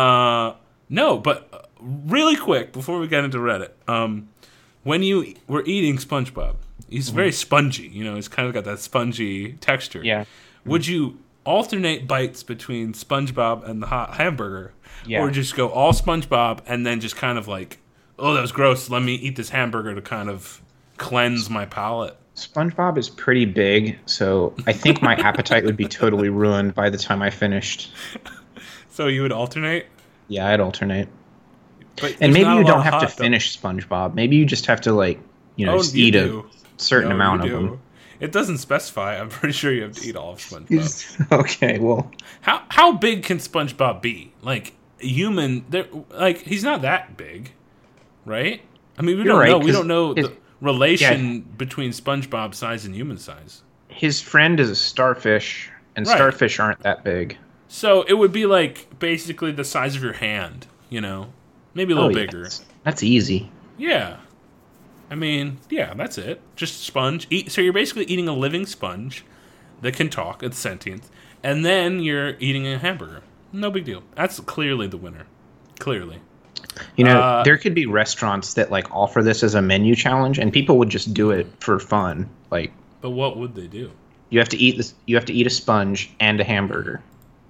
No, but really quick before we get into Reddit. When you were eating SpongeBob, he's very spongy. You know, he's kind of got that spongy texture. Yeah. Would you alternate bites between SpongeBob and the hot hamburger? Yeah. Or just go all SpongeBob and then just kind of like, oh, that was gross. Let me eat this hamburger to kind of cleanse my palate. SpongeBob is pretty big, so I think my appetite would be totally ruined by the time I finished. So you would alternate? Yeah, I'd alternate. And maybe you don't have to finish SpongeBob. Maybe you just have to just eat a certain amount of them. It doesn't specify. I'm pretty sure you have to eat all of SpongeBob. Okay, well, how big can SpongeBob be? Like human, he's not that big, right? I mean, we don't know. We don't know the relation between SpongeBob size and human size. His friend is a starfish, and starfish aren't that big. So it would be like basically the size of your hand, you know, maybe a little bigger. That's easy. Yeah. I mean, yeah, that's it. Just sponge. So you're basically eating a living sponge that can talk, it's sentient, and then you're eating a hamburger. No big deal. That's clearly the winner. Clearly. You know, there could be restaurants that offer this as a menu challenge, and people would just do it for fun. But what would they do? You have to eat this. You have to eat a sponge and a hamburger.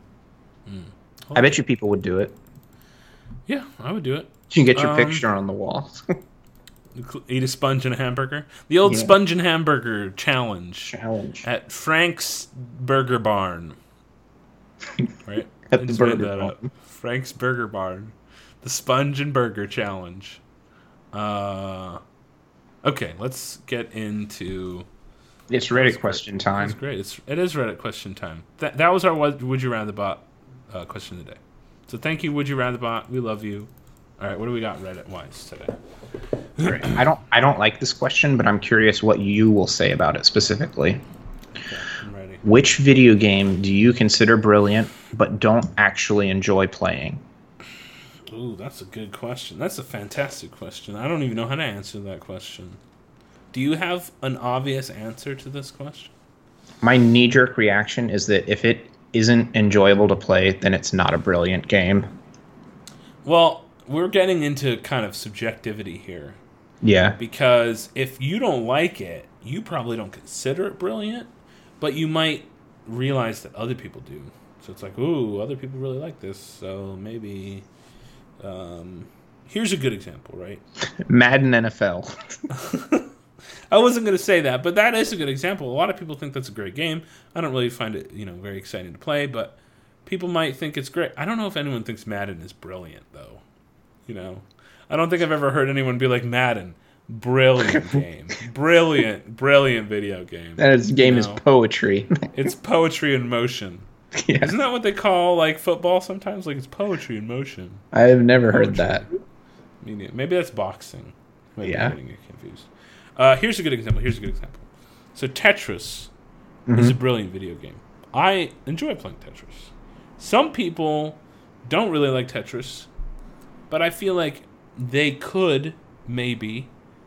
I bet you people would do it. Yeah, I would do it. You can get your picture on the wall. Eat a sponge and a hamburger. The old sponge and hamburger challenge at Frank's Burger Barn. Right? At the Burger Barn. Frank's Burger Barn. The sponge and burger challenge. Okay, let's get into. It's Reddit question time. That's great. It is Reddit question time. That was our Would You Rather Bot question today. So thank you, Would You Rather Bot. We love you. All right, what do we got Reddit wise today? Right. I don't like this question, but I'm curious what you will say about it specifically. Okay, I'm ready. Which video game do you consider brilliant but don't actually enjoy playing? Ooh, that's a good question. That's a fantastic question. I don't even know how to answer that question. Do you have an obvious answer to this question? My knee-jerk reaction is that if it isn't enjoyable to play, then it's not a brilliant game. Well, we're getting into kind of subjectivity here. Yeah. Because if you don't like it, you probably don't consider it brilliant, but you might realize that other people do. So it's like, ooh, other people really like this, so maybe... here's a good example, right? Madden NFL. I wasn't going to say that, but that is a good example. A lot of people think that's a great game. I don't really find it, very exciting to play, but people might think it's great. I don't know if anyone thinks Madden is brilliant, though. I don't think I've ever heard anyone be like, Madden, brilliant game. brilliant video game. That game is poetry. It's poetry in motion. Yeah. Isn't that what they call like football sometimes? Like it's poetry in motion. I have never heard that. Maybe that's boxing. Maybe yeah. I'm getting confused. Here's a good example. So Tetris is a brilliant video game. I enjoy playing Tetris. Some people don't really like Tetris, but I feel like they could maybe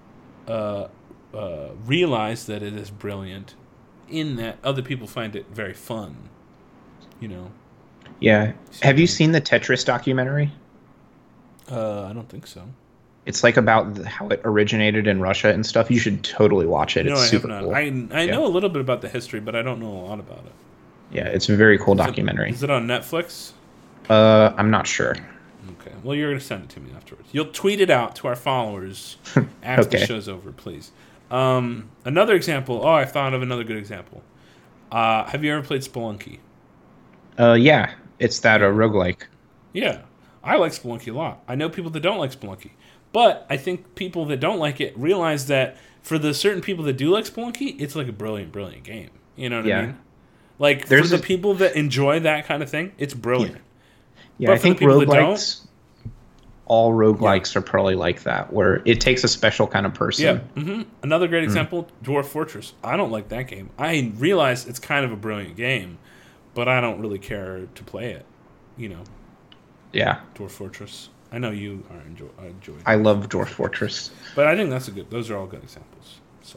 realize that it is brilliant in that other people find it very fun. Yeah. Have you seen the Tetris documentary? I don't think so. It's like about how it originated in Russia and stuff. You should totally watch it. It's super cool. I know a little bit about the history, but I don't know a lot about it. Yeah, it's a very cool documentary. Is it on Netflix? I'm not sure. Okay. Well, you're going to send it to me afterwards. You'll tweet it out to our followers after the show's over, please. Another example. Oh, I thought of another good example. Have you ever played Spelunky? Yeah. It's that roguelike. Yeah. I like Spelunky a lot. I know people that don't like Spelunky. But I think people that don't like it realize that for the certain people that do like Spelunky, it's like a brilliant, brilliant game. You know what I mean? Like, for the people that enjoy that kind of thing, it's brilliant. Yeah, I think roguelikes, all roguelikes are probably like that, where it takes a special kind of person. Yeah. Another great example, Dwarf Fortress. I don't like that game. I realize it's kind of a brilliant game, but I don't really care to play it. Yeah. Dwarf Fortress. I know you are enjoy it. I love Dwarf Fortress. But I think those are all good examples. So,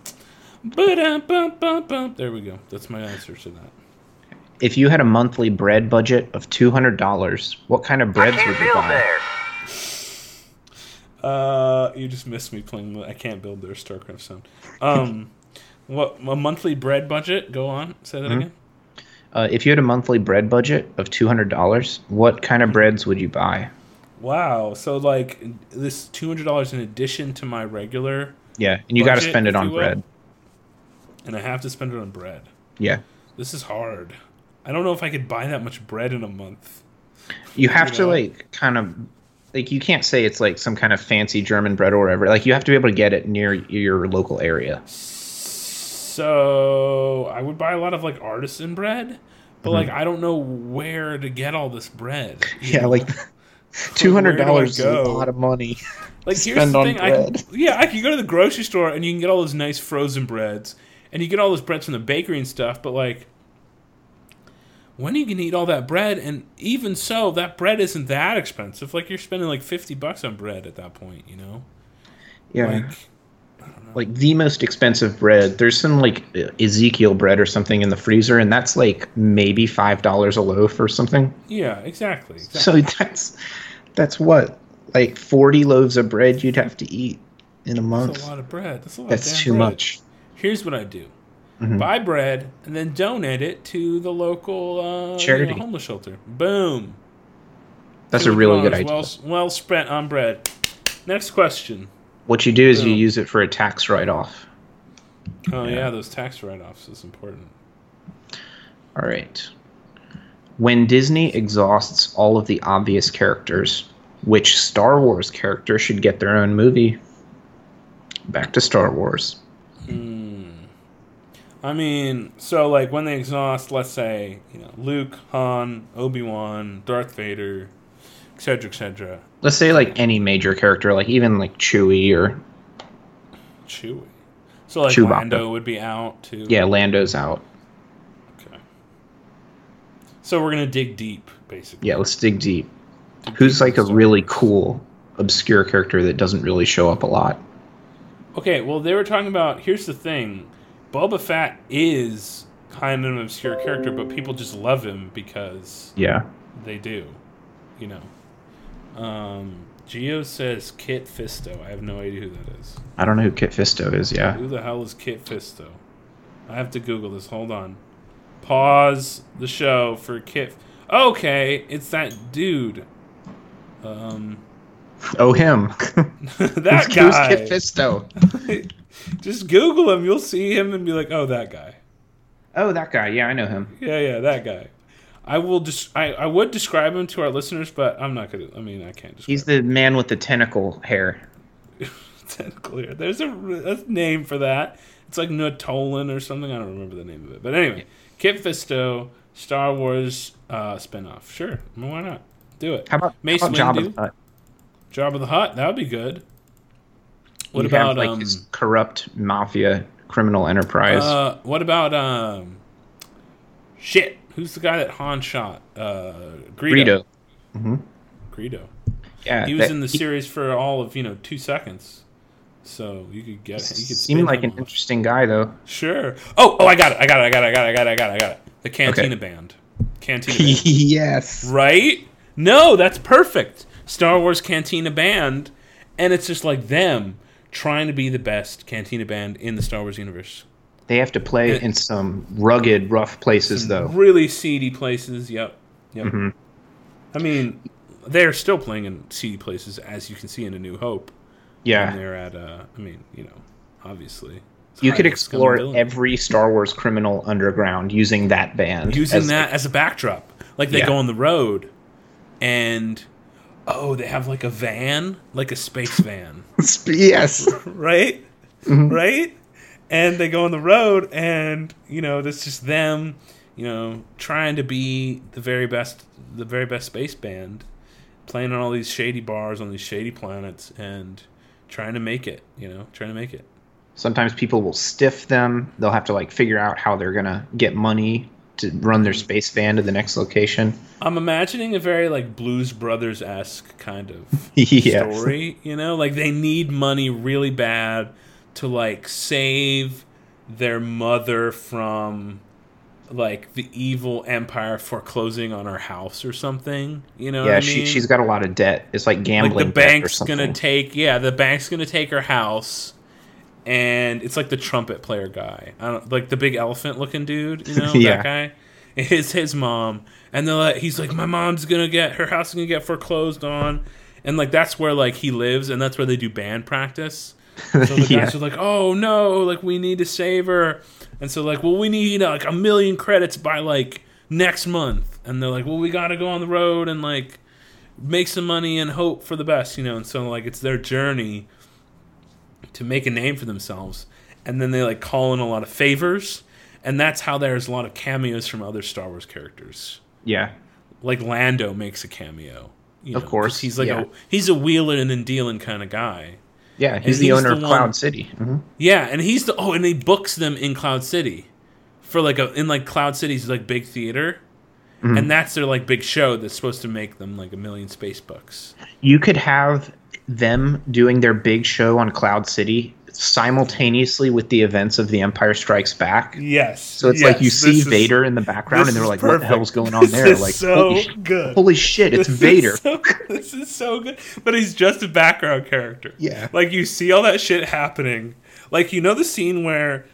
there we go. That's my answer to that. If you had a monthly bread budget of $200, what kind of breads would you buy? You just missed me playing I Can't Build There StarCraft sound. What a monthly bread budget? Go on. Say that again. If you had a monthly bread budget of $200, what kind of breads would you buy? Wow. So, like, this $200 in addition to my regular... Yeah, and you got to spend it on bread. And I have to spend it on bread. Yeah. This is hard. I don't know if I could buy that much bread in a month. You have to, like, kind of... Like, you can't say it's, like, some kind of fancy German bread or whatever. Like, you have to be able to get it near your local area. So, I would buy a lot of, like, artisan bread. But, like, I don't know where to get all this bread. Yeah, like... $200 is a lot of money. Like, here's the thing. I can go to the grocery store and you can get all those nice frozen breads. And you get all those breads from the bakery and stuff. But, like, when are you going to eat all that bread? And even so, that bread isn't that expensive. Like, you're spending, like, $50 on bread at that point, Yeah. Like, I don't know. Like, the most expensive bread, there's some, like, Ezekiel bread or something in the freezer, and that's, like, maybe $5 a loaf or something. Yeah, exactly. So that's what? Like, 40 loaves of bread you'd have to eat in a month. That's a lot of bread. That's too much. Here's what I do. Buy bread and then donate it to the local charity homeless shelter. Boom. That's a really good idea. Well spent on bread. Next question. What you do is you use it for a tax write-off. Oh, yeah, those tax write-offs is important. All right. When Disney exhausts all of the obvious characters, which Star Wars character should get their own movie? Back to Star Wars. I mean, so, like, when they exhaust, let's say, Luke, Han, Obi-Wan, Darth Vader, etc., etc. Let's say, like, any major character, like, even, like, Chewie or... Chewie? So, like, Chewbacca. Lando would be out, too? Yeah, Lando's out. Okay. So we're going to dig deep, basically. Yeah, let's dig deep. Who's, like, a really cool, obscure character that doesn't really show up a lot? Okay, well, they were talking about... Here's the thing. Boba Fett is kind of an obscure character, but people just love him because... Yeah. They do. Geo says Kit Fisto. I have no idea who that is. I don't know who Kit Fisto is, yeah. Who the hell is Kit Fisto? I have to Google this. Hold on. Pause the show for Kit. Okay, it's that dude. Oh, him. That guy. Who's Kit Fisto? Just Google him. You'll see him and be like, oh, that guy. Oh, that guy. Yeah, I know him. Yeah, that guy. I would describe him to our listeners, but I'm not gonna. I mean, I can't. He's the man with the tentacle hair. Tentacle hair. There's a name for that. It's like Natolan or something. I don't remember the name of it. But anyway, Kit Fisto, Star Wars spinoff. Sure, why not? Do it. How about Jabba the Hutt? Jabba the Hutt. That would be good. What you about have, his corrupt mafia criminal enterprise? What about shit? Who's the guy that Han shot? Greedo. Mm-hmm. Greedo. Yeah, he was in the series for all of 2 seconds, so you could get. You could seem like an interesting guy, though. Sure. Oh! I got it. The Cantina Band. Cantina Band. Yes. Right? No, that's perfect. Star Wars Cantina Band, and it's just like them trying to be the best Cantina Band in the Star Wars universe. They have to play in some rugged, rough places, though. Really seedy places. Yep. Mm-hmm. I mean, they're still playing in seedy places, as you can see in A New Hope. Yeah. And they're at, obviously. You could explore every Star Wars criminal underground using that band. Using that as a backdrop. Like, they go on the road, and, they have, like, a van, like a space van. Yes. Right? Mm-hmm. Right? And they go on the road, and, that's just them, trying to be the very best space band, playing on all these shady bars on these shady planets, and trying to make it, Sometimes people will stiff them. They'll have to, figure out how they're going to get money to run their space van to the next location. I'm imagining a very, Blues Brothers-esque kind of yes. story, they need money really bad to save their mother from the evil empire foreclosing on her house or something. What I mean? She's got a lot of debt. It's like gambling. The bank's gonna take her house, and it's like the trumpet player guy. I don't the big elephant looking dude. That guy. It's his mom, and he's like, my mom's her house is gonna get foreclosed on, and that's where he lives, and that's where they do band practice. So the guys are like, oh no, we need to save her. And so we need 1 million credits by next month. And they're like, well, we got to go on the road and make some money and hope for the best, And so it's their journey to make a name for themselves. And then they call in a lot of favors. And that's how there's a lot of cameos from other Star Wars characters. Yeah. Lando makes a cameo. Of course. He's he's a wheeling and dealing kind of guy. Yeah, he's the owner of Cloud City. Mm-hmm. Yeah, and he's and he books them in Cloud City for in Cloud City's big theater, mm-hmm. and that's their big show that's supposed to make them 1 million space bucks. You could have them doing their big show on Cloud City simultaneously with the events of The Empire Strikes Back. Yes. So it's you see Vader in the background, and they're like, "What the hell's going on there?" Good. Holy shit, it's Vader. This is so good. But he's just a background character. Yeah. You see all that shit happening. The scene where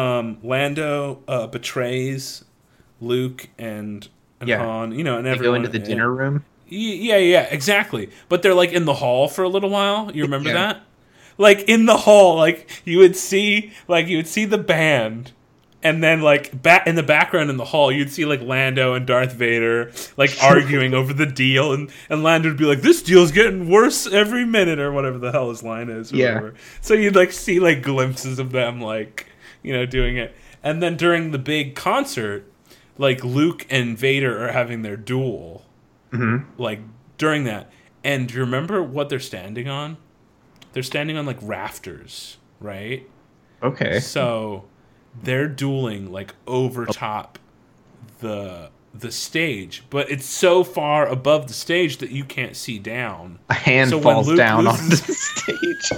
Lando betrays Luke and Han, and everyone. They go into the dinner room. Yeah, exactly. But they're in the hall for a little while. You remember that? In the hall, you would see the band, and then in the background in the hall, you'd see Lando and Darth Vader arguing over the deal, and Lando would be like, "This deal's getting worse every minute," or whatever the hell his line is. Or whatever. So you'd see glimpses of them doing it, and then during the big concert, Luke and Vader are having their duel, mm-hmm. During that, and do you remember what they're standing on? They're standing on rafters, right? Okay. So they're dueling over top the stage, but it's so far above the stage that you can't see down. A hand falls down onto the stage.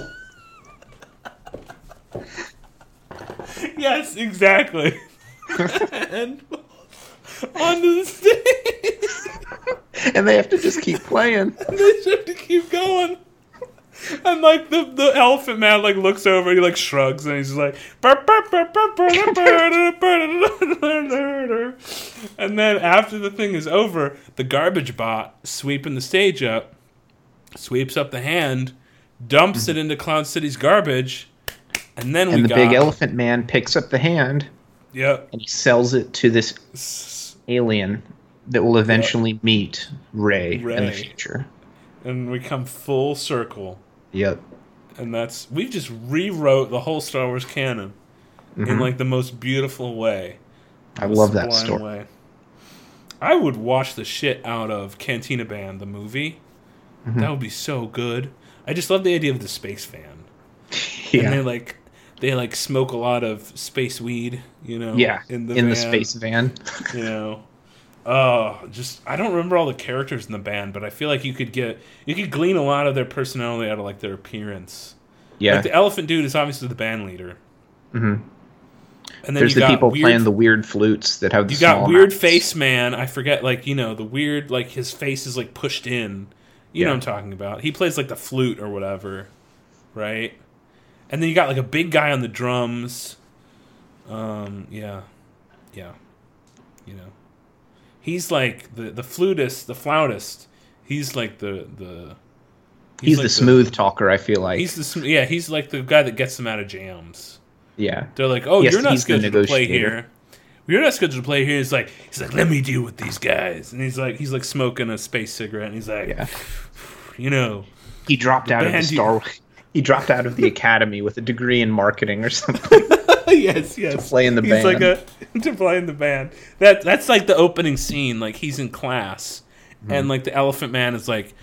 Yes, exactly. And onto the stage. And they have to just keep playing. They just have to keep going. And like the elephant man like looks over and he like shrugs and he's just like and then after the thing is over, the garbage bot sweeping the stage up sweeps up the hand, dumps it into Clown City's garbage, and then the big elephant man picks up the hand. Yep. And he sells it to this alien that will eventually meet Ray in the future. And we come full circle. Yep. And we've just rewrote the whole Star Wars canon in like the most beautiful way. I love that story. Way. I would watch the shit out of Cantina Band, the movie. That would be so good. I just love the idea of the space van. Yeah. And they smoke a lot of space weed, you know. Yeah. In the space van. You know. I don't remember all the characters in the band, but I feel like you could glean a lot of their personality out of like their appearance. Yeah. Like the elephant dude is obviously the band leader. Mm-hmm. And then there's the people playing the weird flutes that have the small got weird face man. I forget, like, you know, the weird, like his face is like pushed in. You know what I'm talking about. He plays like the flute or whatever, right? And then you got like a big guy on the drums. Yeah. You know. He's like the flutist, the flautist. He's like he's like the smooth talker, I feel like. He's like the guy that gets them out of jams. Yeah. They're like, "Oh, you're not scheduled to play here. You're not scheduled to play here." He's like, "Let me deal with these guys." And he's like smoking a space cigarette and he's like, you know, he dropped out of he dropped out of the academy with a degree in marketing or something. Yes. To play in the band. To play in the band. That's like the opening scene. Like he's in class, and like the Elephant Man is like,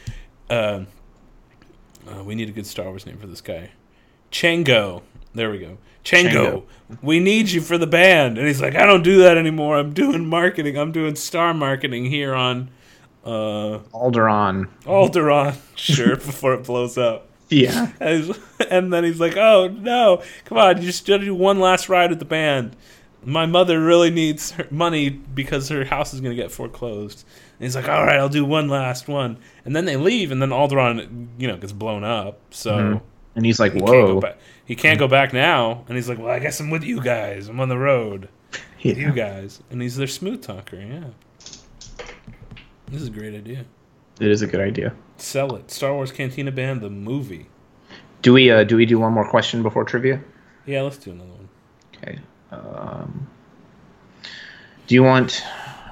we need a good Star Wars name for this guy. Chango. There we go. Chango. We need you for the band. And he's like, I don't do that anymore. I'm doing marketing. I'm doing star marketing here on Alderaan. Sure, before it blows up. Yeah. And then he's like, oh, no. Come on, you just gotta do one last ride with the band. My mother really needs her money because her house is going to get foreclosed. And he's like, all right, I'll do one last one. And then they leave, and then Alderaan, you know, gets blown up. So And he's like, whoa. He can't go back now. And he's like, well, I guess I'm with you guys. I'm on the road with you guys. And he's their smooth talker, yeah. This is a great idea. It is a good idea. Sell it. Star Wars Cantina Band, the movie. Do we do one more question before trivia? Yeah, let's do another one. Okay. Do you want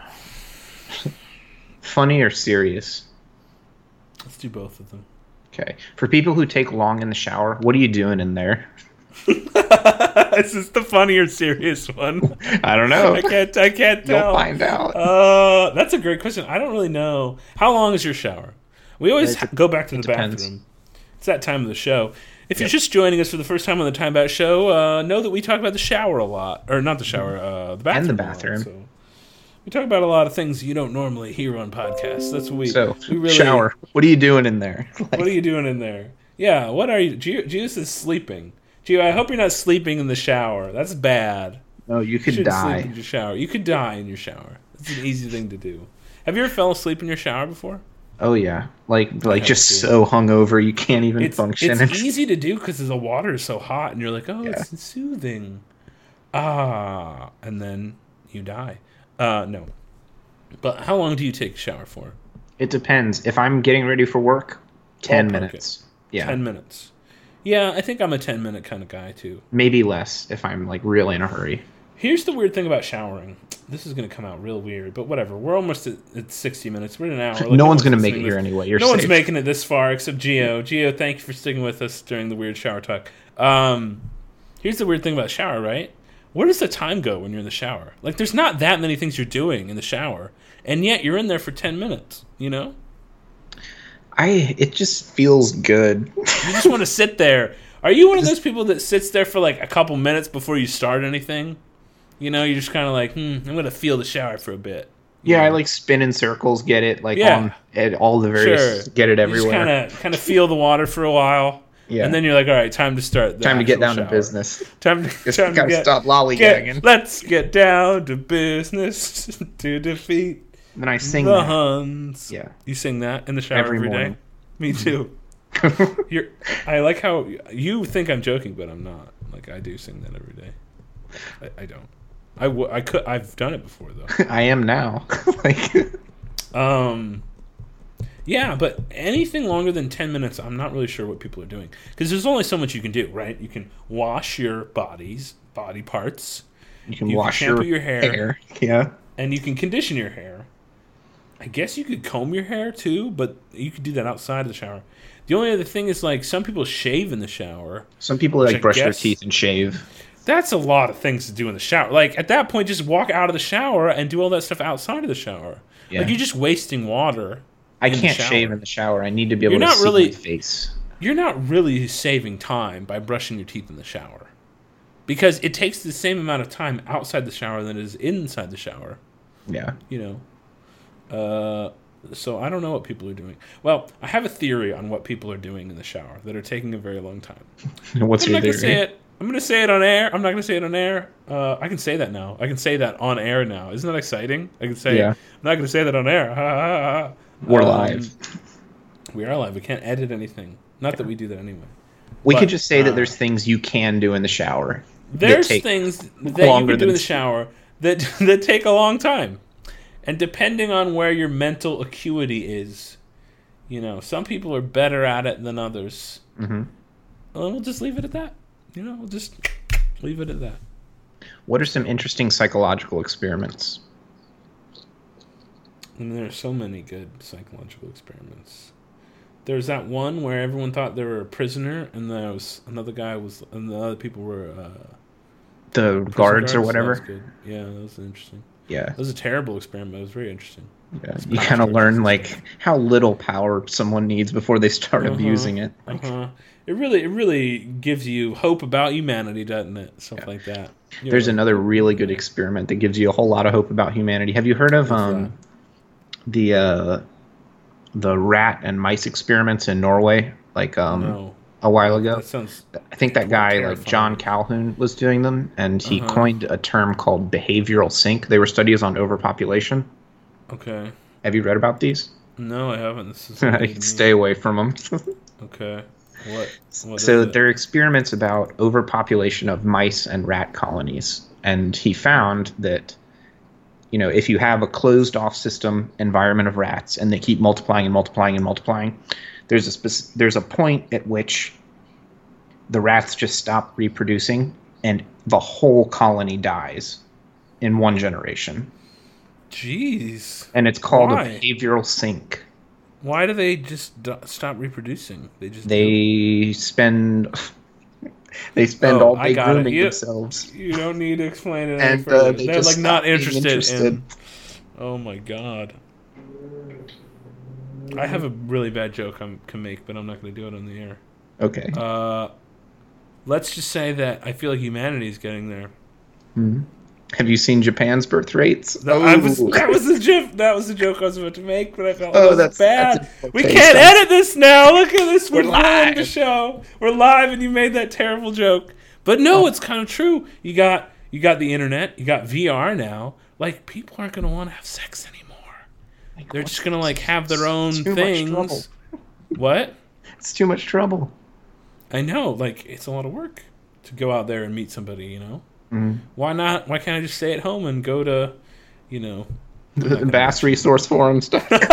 funny or serious? Let's do both of them. Okay. For people who take long in the shower, what are you doing in there? Is this the funny or serious one? I don't know. I can't tell. You'll find out. That's a great question. I don't really know. How long is your shower? We always go back to the bathroom. It's that time of the show. If you're just joining us for the first time on the Time Bat Show, know that we talk about the shower a lot. Or not the shower, the bathroom. And the bathroom. So we talk about a lot of things you don't normally hear on podcasts. That's what we really... Shower. What are you doing in there? What are you doing in there? Yeah, what are you... Gius is sleeping. Gio, I hope you're not sleeping in the shower. That's bad. No, you could die. Sleep in your shower. You could die in your shower. It's an easy thing to do. Have you ever fell asleep in your shower before? Oh yeah, like just so hungover you can't even function. It's easy to do because the water is so hot, and you're like, oh, it's soothing. And then you die. No. But how long do you take a shower for? It depends. If I'm getting ready for work, 10 minutes. Yeah. 10 minutes. Yeah, I think I'm a 10-minute kind of guy, too. Maybe less if I'm, like, really in a hurry. Here's the weird thing about showering. This is going to come out real weird, but whatever. We're almost at 60 minutes. We're at an hour. Like, no one's going to make it here anyway. You're no safe. One's making it this far except Gio. Gio, thank you for sticking with us during the weird shower talk. Here's the weird thing about shower, right? Where does the time go when you're in the shower? Like, there's not that many things you're doing in the shower, and yet you're in there for 10 minutes, you know? It just feels good. You just want to sit there. Are you one of those people that sits there for like a couple minutes before you start anything? You know, you're just kind of like, I'm going to feel the shower for a bit. Yeah, I like spin in circles, get it on at all the various, get it everywhere. You just kind of feel the water for a while. Yeah. And then you're like, all right, time to start. Time to get down to business. Time to stop lollygagging. Let's get down to business to defeat then I sing the Huns. Yeah. You sing that in the shower every day? Me too. I like how you think I'm joking, but I'm not. Like, I do sing that every day. I don't. I've done it before though. I am now. Yeah, but anything longer than 10 minutes, I'm not really sure what people are doing, because there's only so much you can do, right? You can wash your body parts. You can wash shampoo your hair. Yeah. And you can condition your hair. I guess you could comb your hair too, but you could do that outside of the shower. The only other thing is, like, some people shave in the shower. Some people like brush their teeth and shave. That's a lot of things to do in the shower. Like, at that point, just walk out of the shower and do all that stuff outside of the shower. Yeah. Like, you're just wasting water. I can't shave in the shower. I need to be able to see my face. You're not really saving time by brushing your teeth in the shower, because it takes the same amount of time outside the shower than it is inside the shower. Yeah. You know. So I don't know what people are doing. Well, I have a theory on what people are doing in the shower that are taking a very long time. What's your theory? I'm going to say it on air. I'm not going to say it on air. I can say that now. I can say that on air now. Isn't that exciting? I can say, I'm not going to say that on air. We're live. We are live. We can't edit anything. Not that we do that anyway. We could just say that there's things you can do in the shower. There's things that you can do in the shower that take a long time. And depending on where your mental acuity is, you know, some people are better at it than others. Mm-hmm. Well, we'll just leave it at that. You know, we'll just leave it at that. What are some interesting psychological experiments? I mean, there are so many good psychological experiments. There's that one where everyone thought they were a prisoner, and there was another guy and the other people were the guards or whatever. That was good. Yeah, that was interesting. Yeah, it was a terrible experiment. It was very interesting. Yeah, you kind of learn like how little power someone needs before they start abusing it. It really gives you hope about humanity, doesn't it? Stuff like that. There's another really good experiment that gives you a whole lot of hope about humanity. Have you heard of the rat and mice experiments in Norway? Like no. A while ago. I think that guy, terrifying. Like John Calhoun, was doing them, and he coined a term called behavioral sink. They were studies on overpopulation. Okay. Have you read about these? No, I haven't. This is stay away from them. Okay. What so they're experiments about overpopulation of mice and rat colonies, and he found that, you know, if you have a closed off system environment of rats and they keep multiplying and multiplying and multiplying, there's a point at which the rats just stop reproducing and the whole colony dies in one generation. Jeez. And it's called a behavioral sink. Why do they just stop reproducing? They spend all day grooming themselves. You don't need to explain it any further. They're like not interested in. Oh my god. I have a really bad joke I can make, but I'm not going to do it on the air. Okay. Let's just say that I feel like humanity is getting there. Mm-hmm. Have you seen Japan's birth rates? That was the joke. That was the joke I was about to make, but I felt like that's bad. We can't edit this now. Look at this. We're live. The show. We're live, and you made that terrible joke. But no, it's kind of true. You got the internet. You got VR now. Like, people aren't going to want to have sex anymore. They're just going to like have their own things. What? It's too much trouble. I know. Like, it's a lot of work to go out there and meet somebody, you know? Mm-hmm. Why not? Why can't I just stay at home and go to, you know... The Bass Resource Forum stuff. Post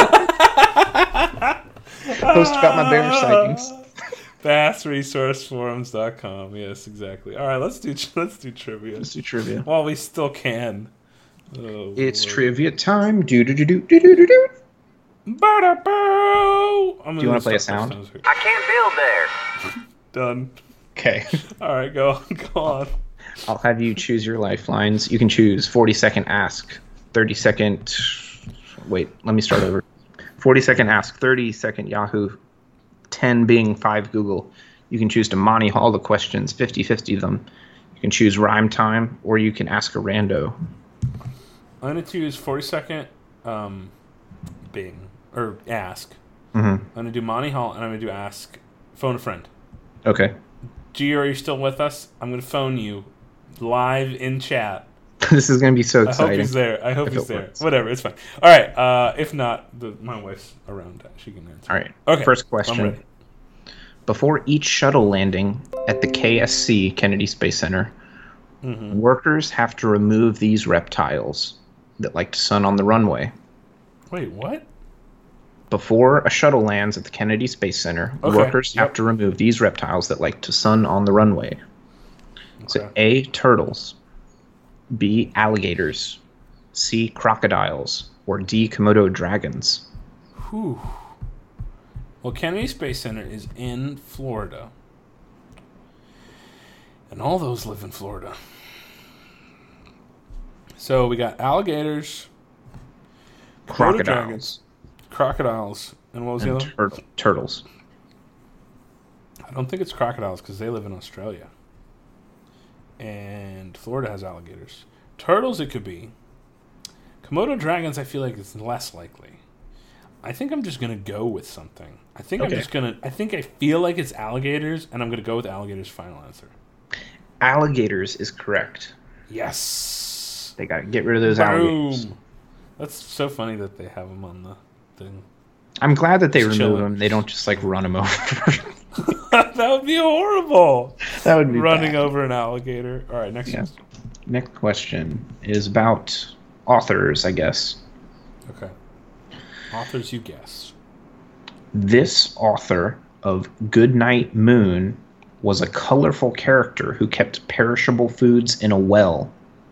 about my bear sightings. BassResourceForums.com. Yes, exactly. All right, let's do trivia. Let's do trivia. While we still can. Oh, it's Lord. Trivia time. Do. Do you want to play a sound? I can't build there. Done. Okay. All right, go on. I'll have you choose your lifelines. You can choose 40-second ask, 30-second... Wait, let me start over. 40-second ask, 30-second Yahoo, 10 Bing, 5 Google. You can choose to Monty Hall the questions, 50-50 them. You can choose rhyme time, or you can ask a rando. I'm going to choose 40-second Bing, or ask. Mm-hmm. I'm going to do Monty Hall, and I'm going to do ask, phone a friend. Okay. Gio, are you still with us? I'm going to phone you live in chat. This is going to be so exciting. I hope he's there. Whatever, it's fine. All right. If not, my wife's around. She can answer. All right. Okay. First question. I'm ready. Before each shuttle landing at the KSC, Kennedy Space Center, workers have to remove these reptiles that like to sun on the runway. Wait, what? Before a shuttle lands at the Kennedy Space Center, workers have to remove these reptiles that like to sun on the runway. So A, turtles, B, alligators, C, crocodiles, or D, Komodo dragons. Whew. Well, Kennedy Space Center is in Florida. And all those live in Florida. So we got alligators, crocodiles, and what was the other? Turtles. I don't think it's crocodiles because they live in Australia. And Florida has alligators. Turtles, it could be. Komodo dragons, I feel like it's less likely. I think I'm just gonna go with something. I think I feel like it's alligators, and I'm gonna go with alligators' final answer. Alligators is correct. Yes. They gotta get rid of those alligators. That's so funny that they have them on the thing. I'm glad that they remove them. They don't just like run them over. That would be horrible. That would be running bad. over an alligator. All right, next question. Next question is about authors, I guess. Okay. Authors, you guess. This author of Goodnight Moon was a colorful character who kept perishable foods in a well.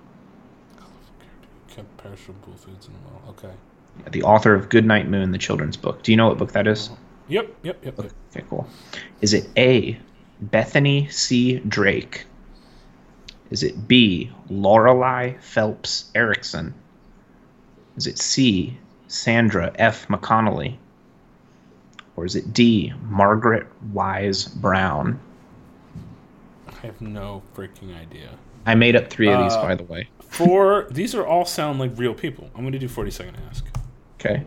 Kept perishable foods in a well. Okay. The author of Goodnight Moon, the children's book. Do you know what book that is? Yep. Okay, cool. Is it A, Bethany C. Drake? Is it B, Lorelei Phelps Erickson? Is it C, Sandra F. McConnelly? Or is it D, Margaret Wise Brown? I have no freaking idea. I made up 3 of these, by the way. These are all sound like real people. I'm going to do 40-second ask. Okay.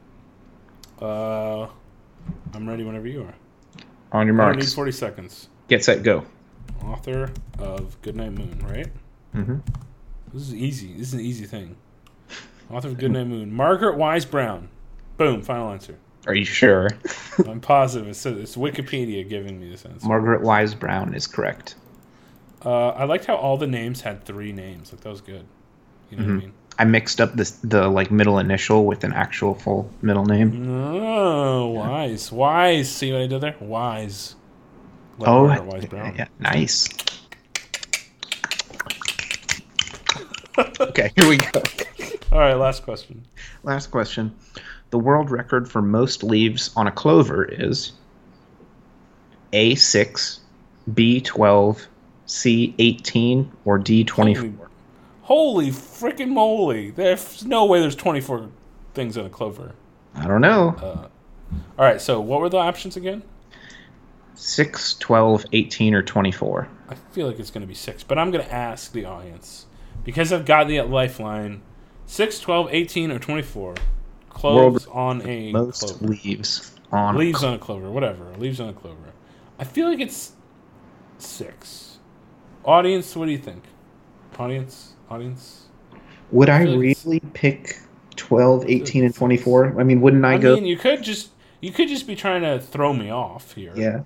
I'm ready whenever you are. On your marks. I need 40 seconds. Get set, go. Author of Goodnight Moon, right? Mm-hmm. This is easy. This is an easy thing. Author of Goodnight Moon. Margaret Wise Brown. Boom, final answer. Are you sure? I'm positive. It's Wikipedia giving me this answer. Margaret Wise Brown is correct. I liked how all the names had 3 names. Like, that was good. You know what I mean? I mixed up the like middle initial with an actual full middle name. Oh, Wise. Wise. See what I did there? Wise. Margaret Wise Brown. Yeah, nice. Okay, here we go. All right, last question. Last question. The world record for most leaves on a clover is A6, B12, C18, or D24. Holy freaking moly. There's no way there's 24 things in a clover. I don't know. All right, so what were the options again? 6, 12, 18, or 24. I feel like it's going to be 6, but I'm going to ask the audience. Because I've got the lifeline. 6, 12, 18, or 24. Cloves on a most clover. Leaves on a clover. Whatever. Leaves on a clover. I feel like it's 6. Audience, what do you think? Audience? Would I really pick 12, 18, and 24? I mean, wouldn't I go? I mean, you could just be trying to throw me off here. Yeah.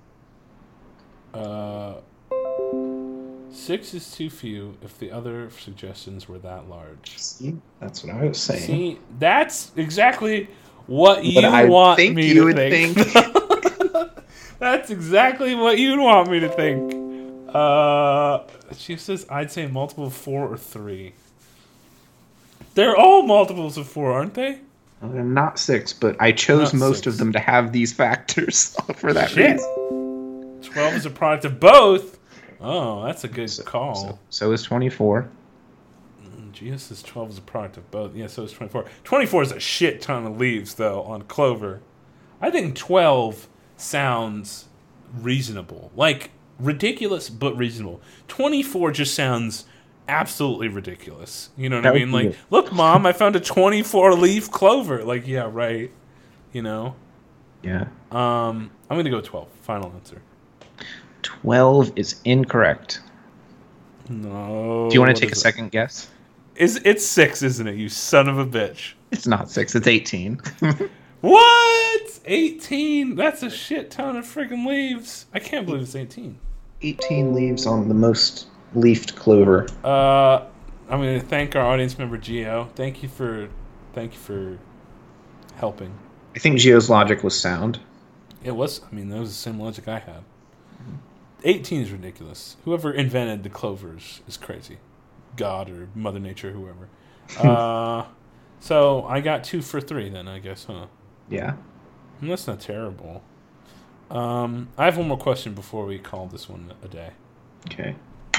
6 is too few if the other suggestions were that large. See, that's what I was saying. See, that's exactly what you want me to think. That's exactly what you'd want me to think. She says I'd say multiple of 4 or 3. They're all multiples of 4, aren't they? Not 6, but I chose most of them to have these factors for that reason. 12 is a product of both. Oh, that's a good call. So is 24. Jesus says 12 is a product of both. Yeah, so is 24. 24 is a shit ton of leaves, though, on clover. I think 12 sounds reasonable. Like, ridiculous, but reasonable. 24 just sounds absolutely ridiculous. You know what I mean? Like, look, Mom, I found a 24-leaf clover. Like, yeah, right. You know? Yeah. I'm going to go 12. Final answer. 12 is incorrect. No. Do you want to take a second guess? It's 6, isn't it, you son of a bitch? It's not 6. It's 18. What? 18? That's a shit ton of freaking leaves. I can't believe it's 18. 18 leaves on the most leafed clover. I'm going to thank our audience member Geo. Thank you for helping. I think Geo's logic was sound. It was. I mean, that was the same logic I had. 18 is ridiculous. Whoever invented the clovers is crazy. God or Mother Nature, whoever. So I got 2 for 3 then, I guess, huh? Yeah. And that's not terrible. I have one more question before we call this one a day. Okay.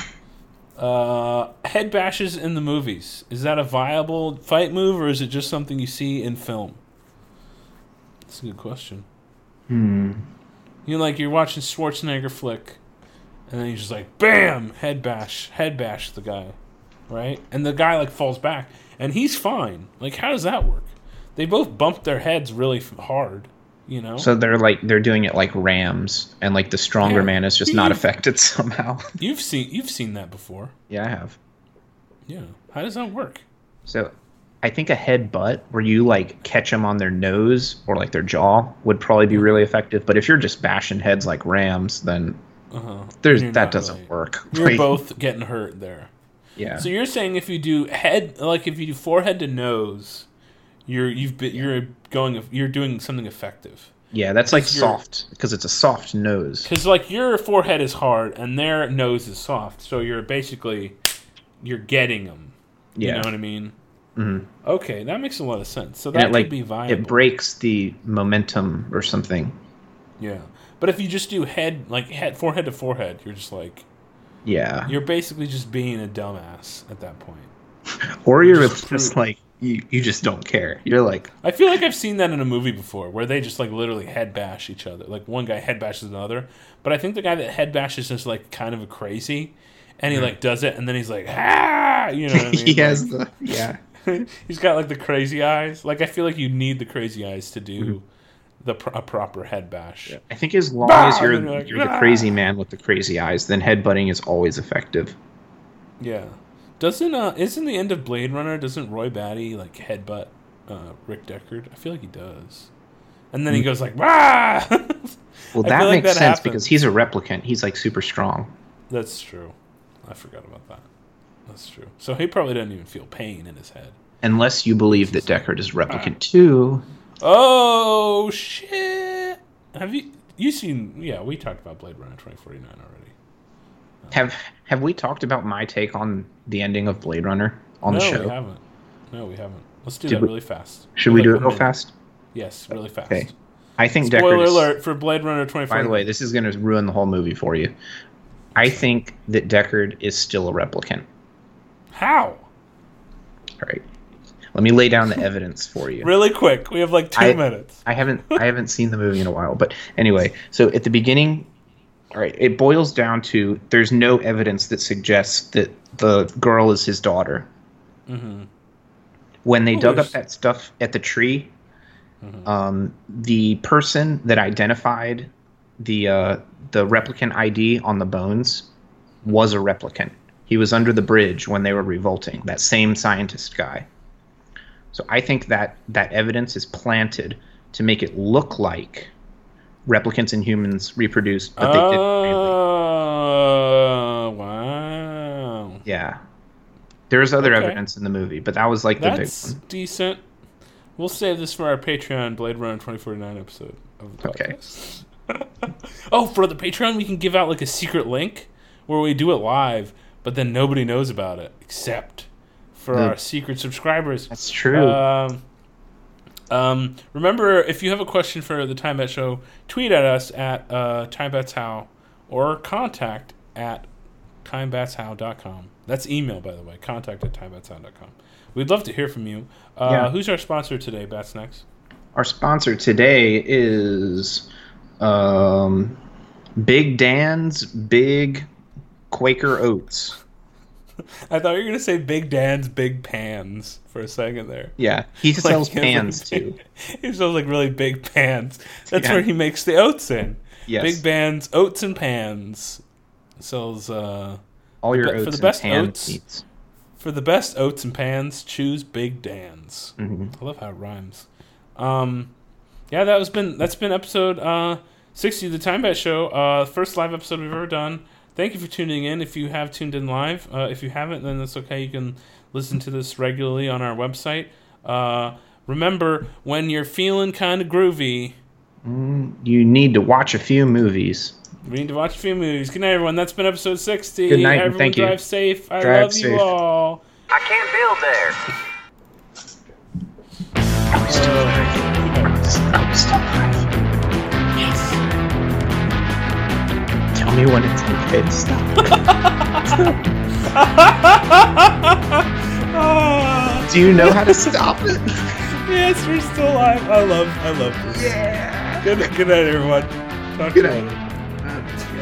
Head bashes in the movies. Is that a viable fight move, or is it just something you see in film? That's a good question. You know, like you're watching Schwarzenegger flick, and then he's just like, bam, head bash the guy, right? And the guy like falls back, and he's fine. Like, how does that work? They both bumped their heads really hard, you know. So they're doing it like rams, and like the stronger man is just not affected somehow. You've seen that before. Yeah, I have. Yeah, how does that work? So, I think a headbutt where you like catch them on their nose or like their jaw would probably be really effective. But if you're just bashing heads like rams, then that doesn't work. You're both getting hurt there. Yeah. So you're saying if you do forehead to nose, you're doing something effective. Yeah, that's like soft because it's a soft nose. Because like your forehead is hard and their nose is soft, so you're getting them. You know what I mean? Mm-hmm. Okay, that makes a lot of sense. So that could be viable. It breaks the momentum or something. Yeah, but if you just do forehead to forehead, you're just like, you're basically just being a dumbass at that point. Or you're just like you just don't care. You're like, I feel like I've seen that in a movie before, where they just like literally head bash each other. Like one guy head bashes another, but I think the guy that head bashes is like kind of a crazy, and he like does it, and then he's like, ah, you know what I mean? He has He's got like the crazy eyes. Like I feel like you need the crazy eyes to do a proper head bash. Yeah. I think as long as you're the crazy man with the crazy eyes, then headbutting is always effective. Yeah. Isn't the end of Blade Runner? Doesn't Roy Batty like headbutt Rick Deckard? I feel like he does. And then he goes like, "Wah!" Well, that makes sense because he's a replicant. He's like super strong. That's true. I forgot about that. That's true. So he probably doesn't even feel pain in his head. Unless you believe that Deckard is replicant too. Oh, shit. Have you seen... Yeah, we talked about Blade Runner 2049 already. Have we talked about my take on the ending of Blade Runner on the show? No, we haven't. Let's do that really fast. Should we do it real fast? Yes, really fast. Okay. I think Spoiler alert for Blade Runner 2049. By the way, this is going to ruin the whole movie for you. I think that Deckard is still a replicant. How? All right. Let me lay down the evidence for you. Really quick. We have like 2 minutes. I haven't seen the movie in a while, but anyway, so at the beginning, all right, it boils down to there's no evidence that suggests that the girl is his daughter. Mm-hmm. When they dug up that stuff at the tree, the person that identified the replicant ID on the bones was a replicant. He was under the bridge when they were revolting, that same scientist guy. So I think that evidence is planted to make it look like replicants and humans reproduced, but they didn't really. Oh, wow. Yeah. There's other evidence in the movie, but that was like the big one. That's decent. We'll save this for our Patreon Blade Runner 2049 episode of the podcast. Okay. Oh, for the Patreon, we can give out like a secret link where we do it live, but then nobody knows about it except for our secret subscribers. That's true. Remember, if you have a question for the Time Bet Show, tweet at us at TimeBetsHow or contact at TimeBetsHow.com. That's email, by the way, contact at TimeBetsHow.com. We'd love to hear from you. Who's our sponsor today, Bats Next? Our sponsor today is Big Dan's Big Quaker Oats. I thought you were going to say Big Dan's Big Pans for a second there. Yeah, he sells pans too. He sells like really big pans. That's where he makes the oats in. Yes. Big Dan's Oats and Pans. Sells all your oats for the best and pan oats. seeds. For the best oats and pans, choose Big Dan's. Mm-hmm. I love how it rhymes. Yeah, that's been episode 60 of the Time Bat Show. First live episode we've ever done. Thank you for tuning in. If you have tuned in live, if you haven't, then that's okay. You can listen to this regularly on our website. Remember, when you're feeling kind of groovy, you need to watch a few movies. We need to watch a few movies. Good night, everyone. That's been episode 60. Good night, everyone, thank you. Drive safe. I love you all. I can't build there. I was still alive. Yes. Tell me when it's okay to stop. Do you know how to stop it? Yes, we're still alive. I love this. Yeah. Good night, everyone. Talk Good to you night. later.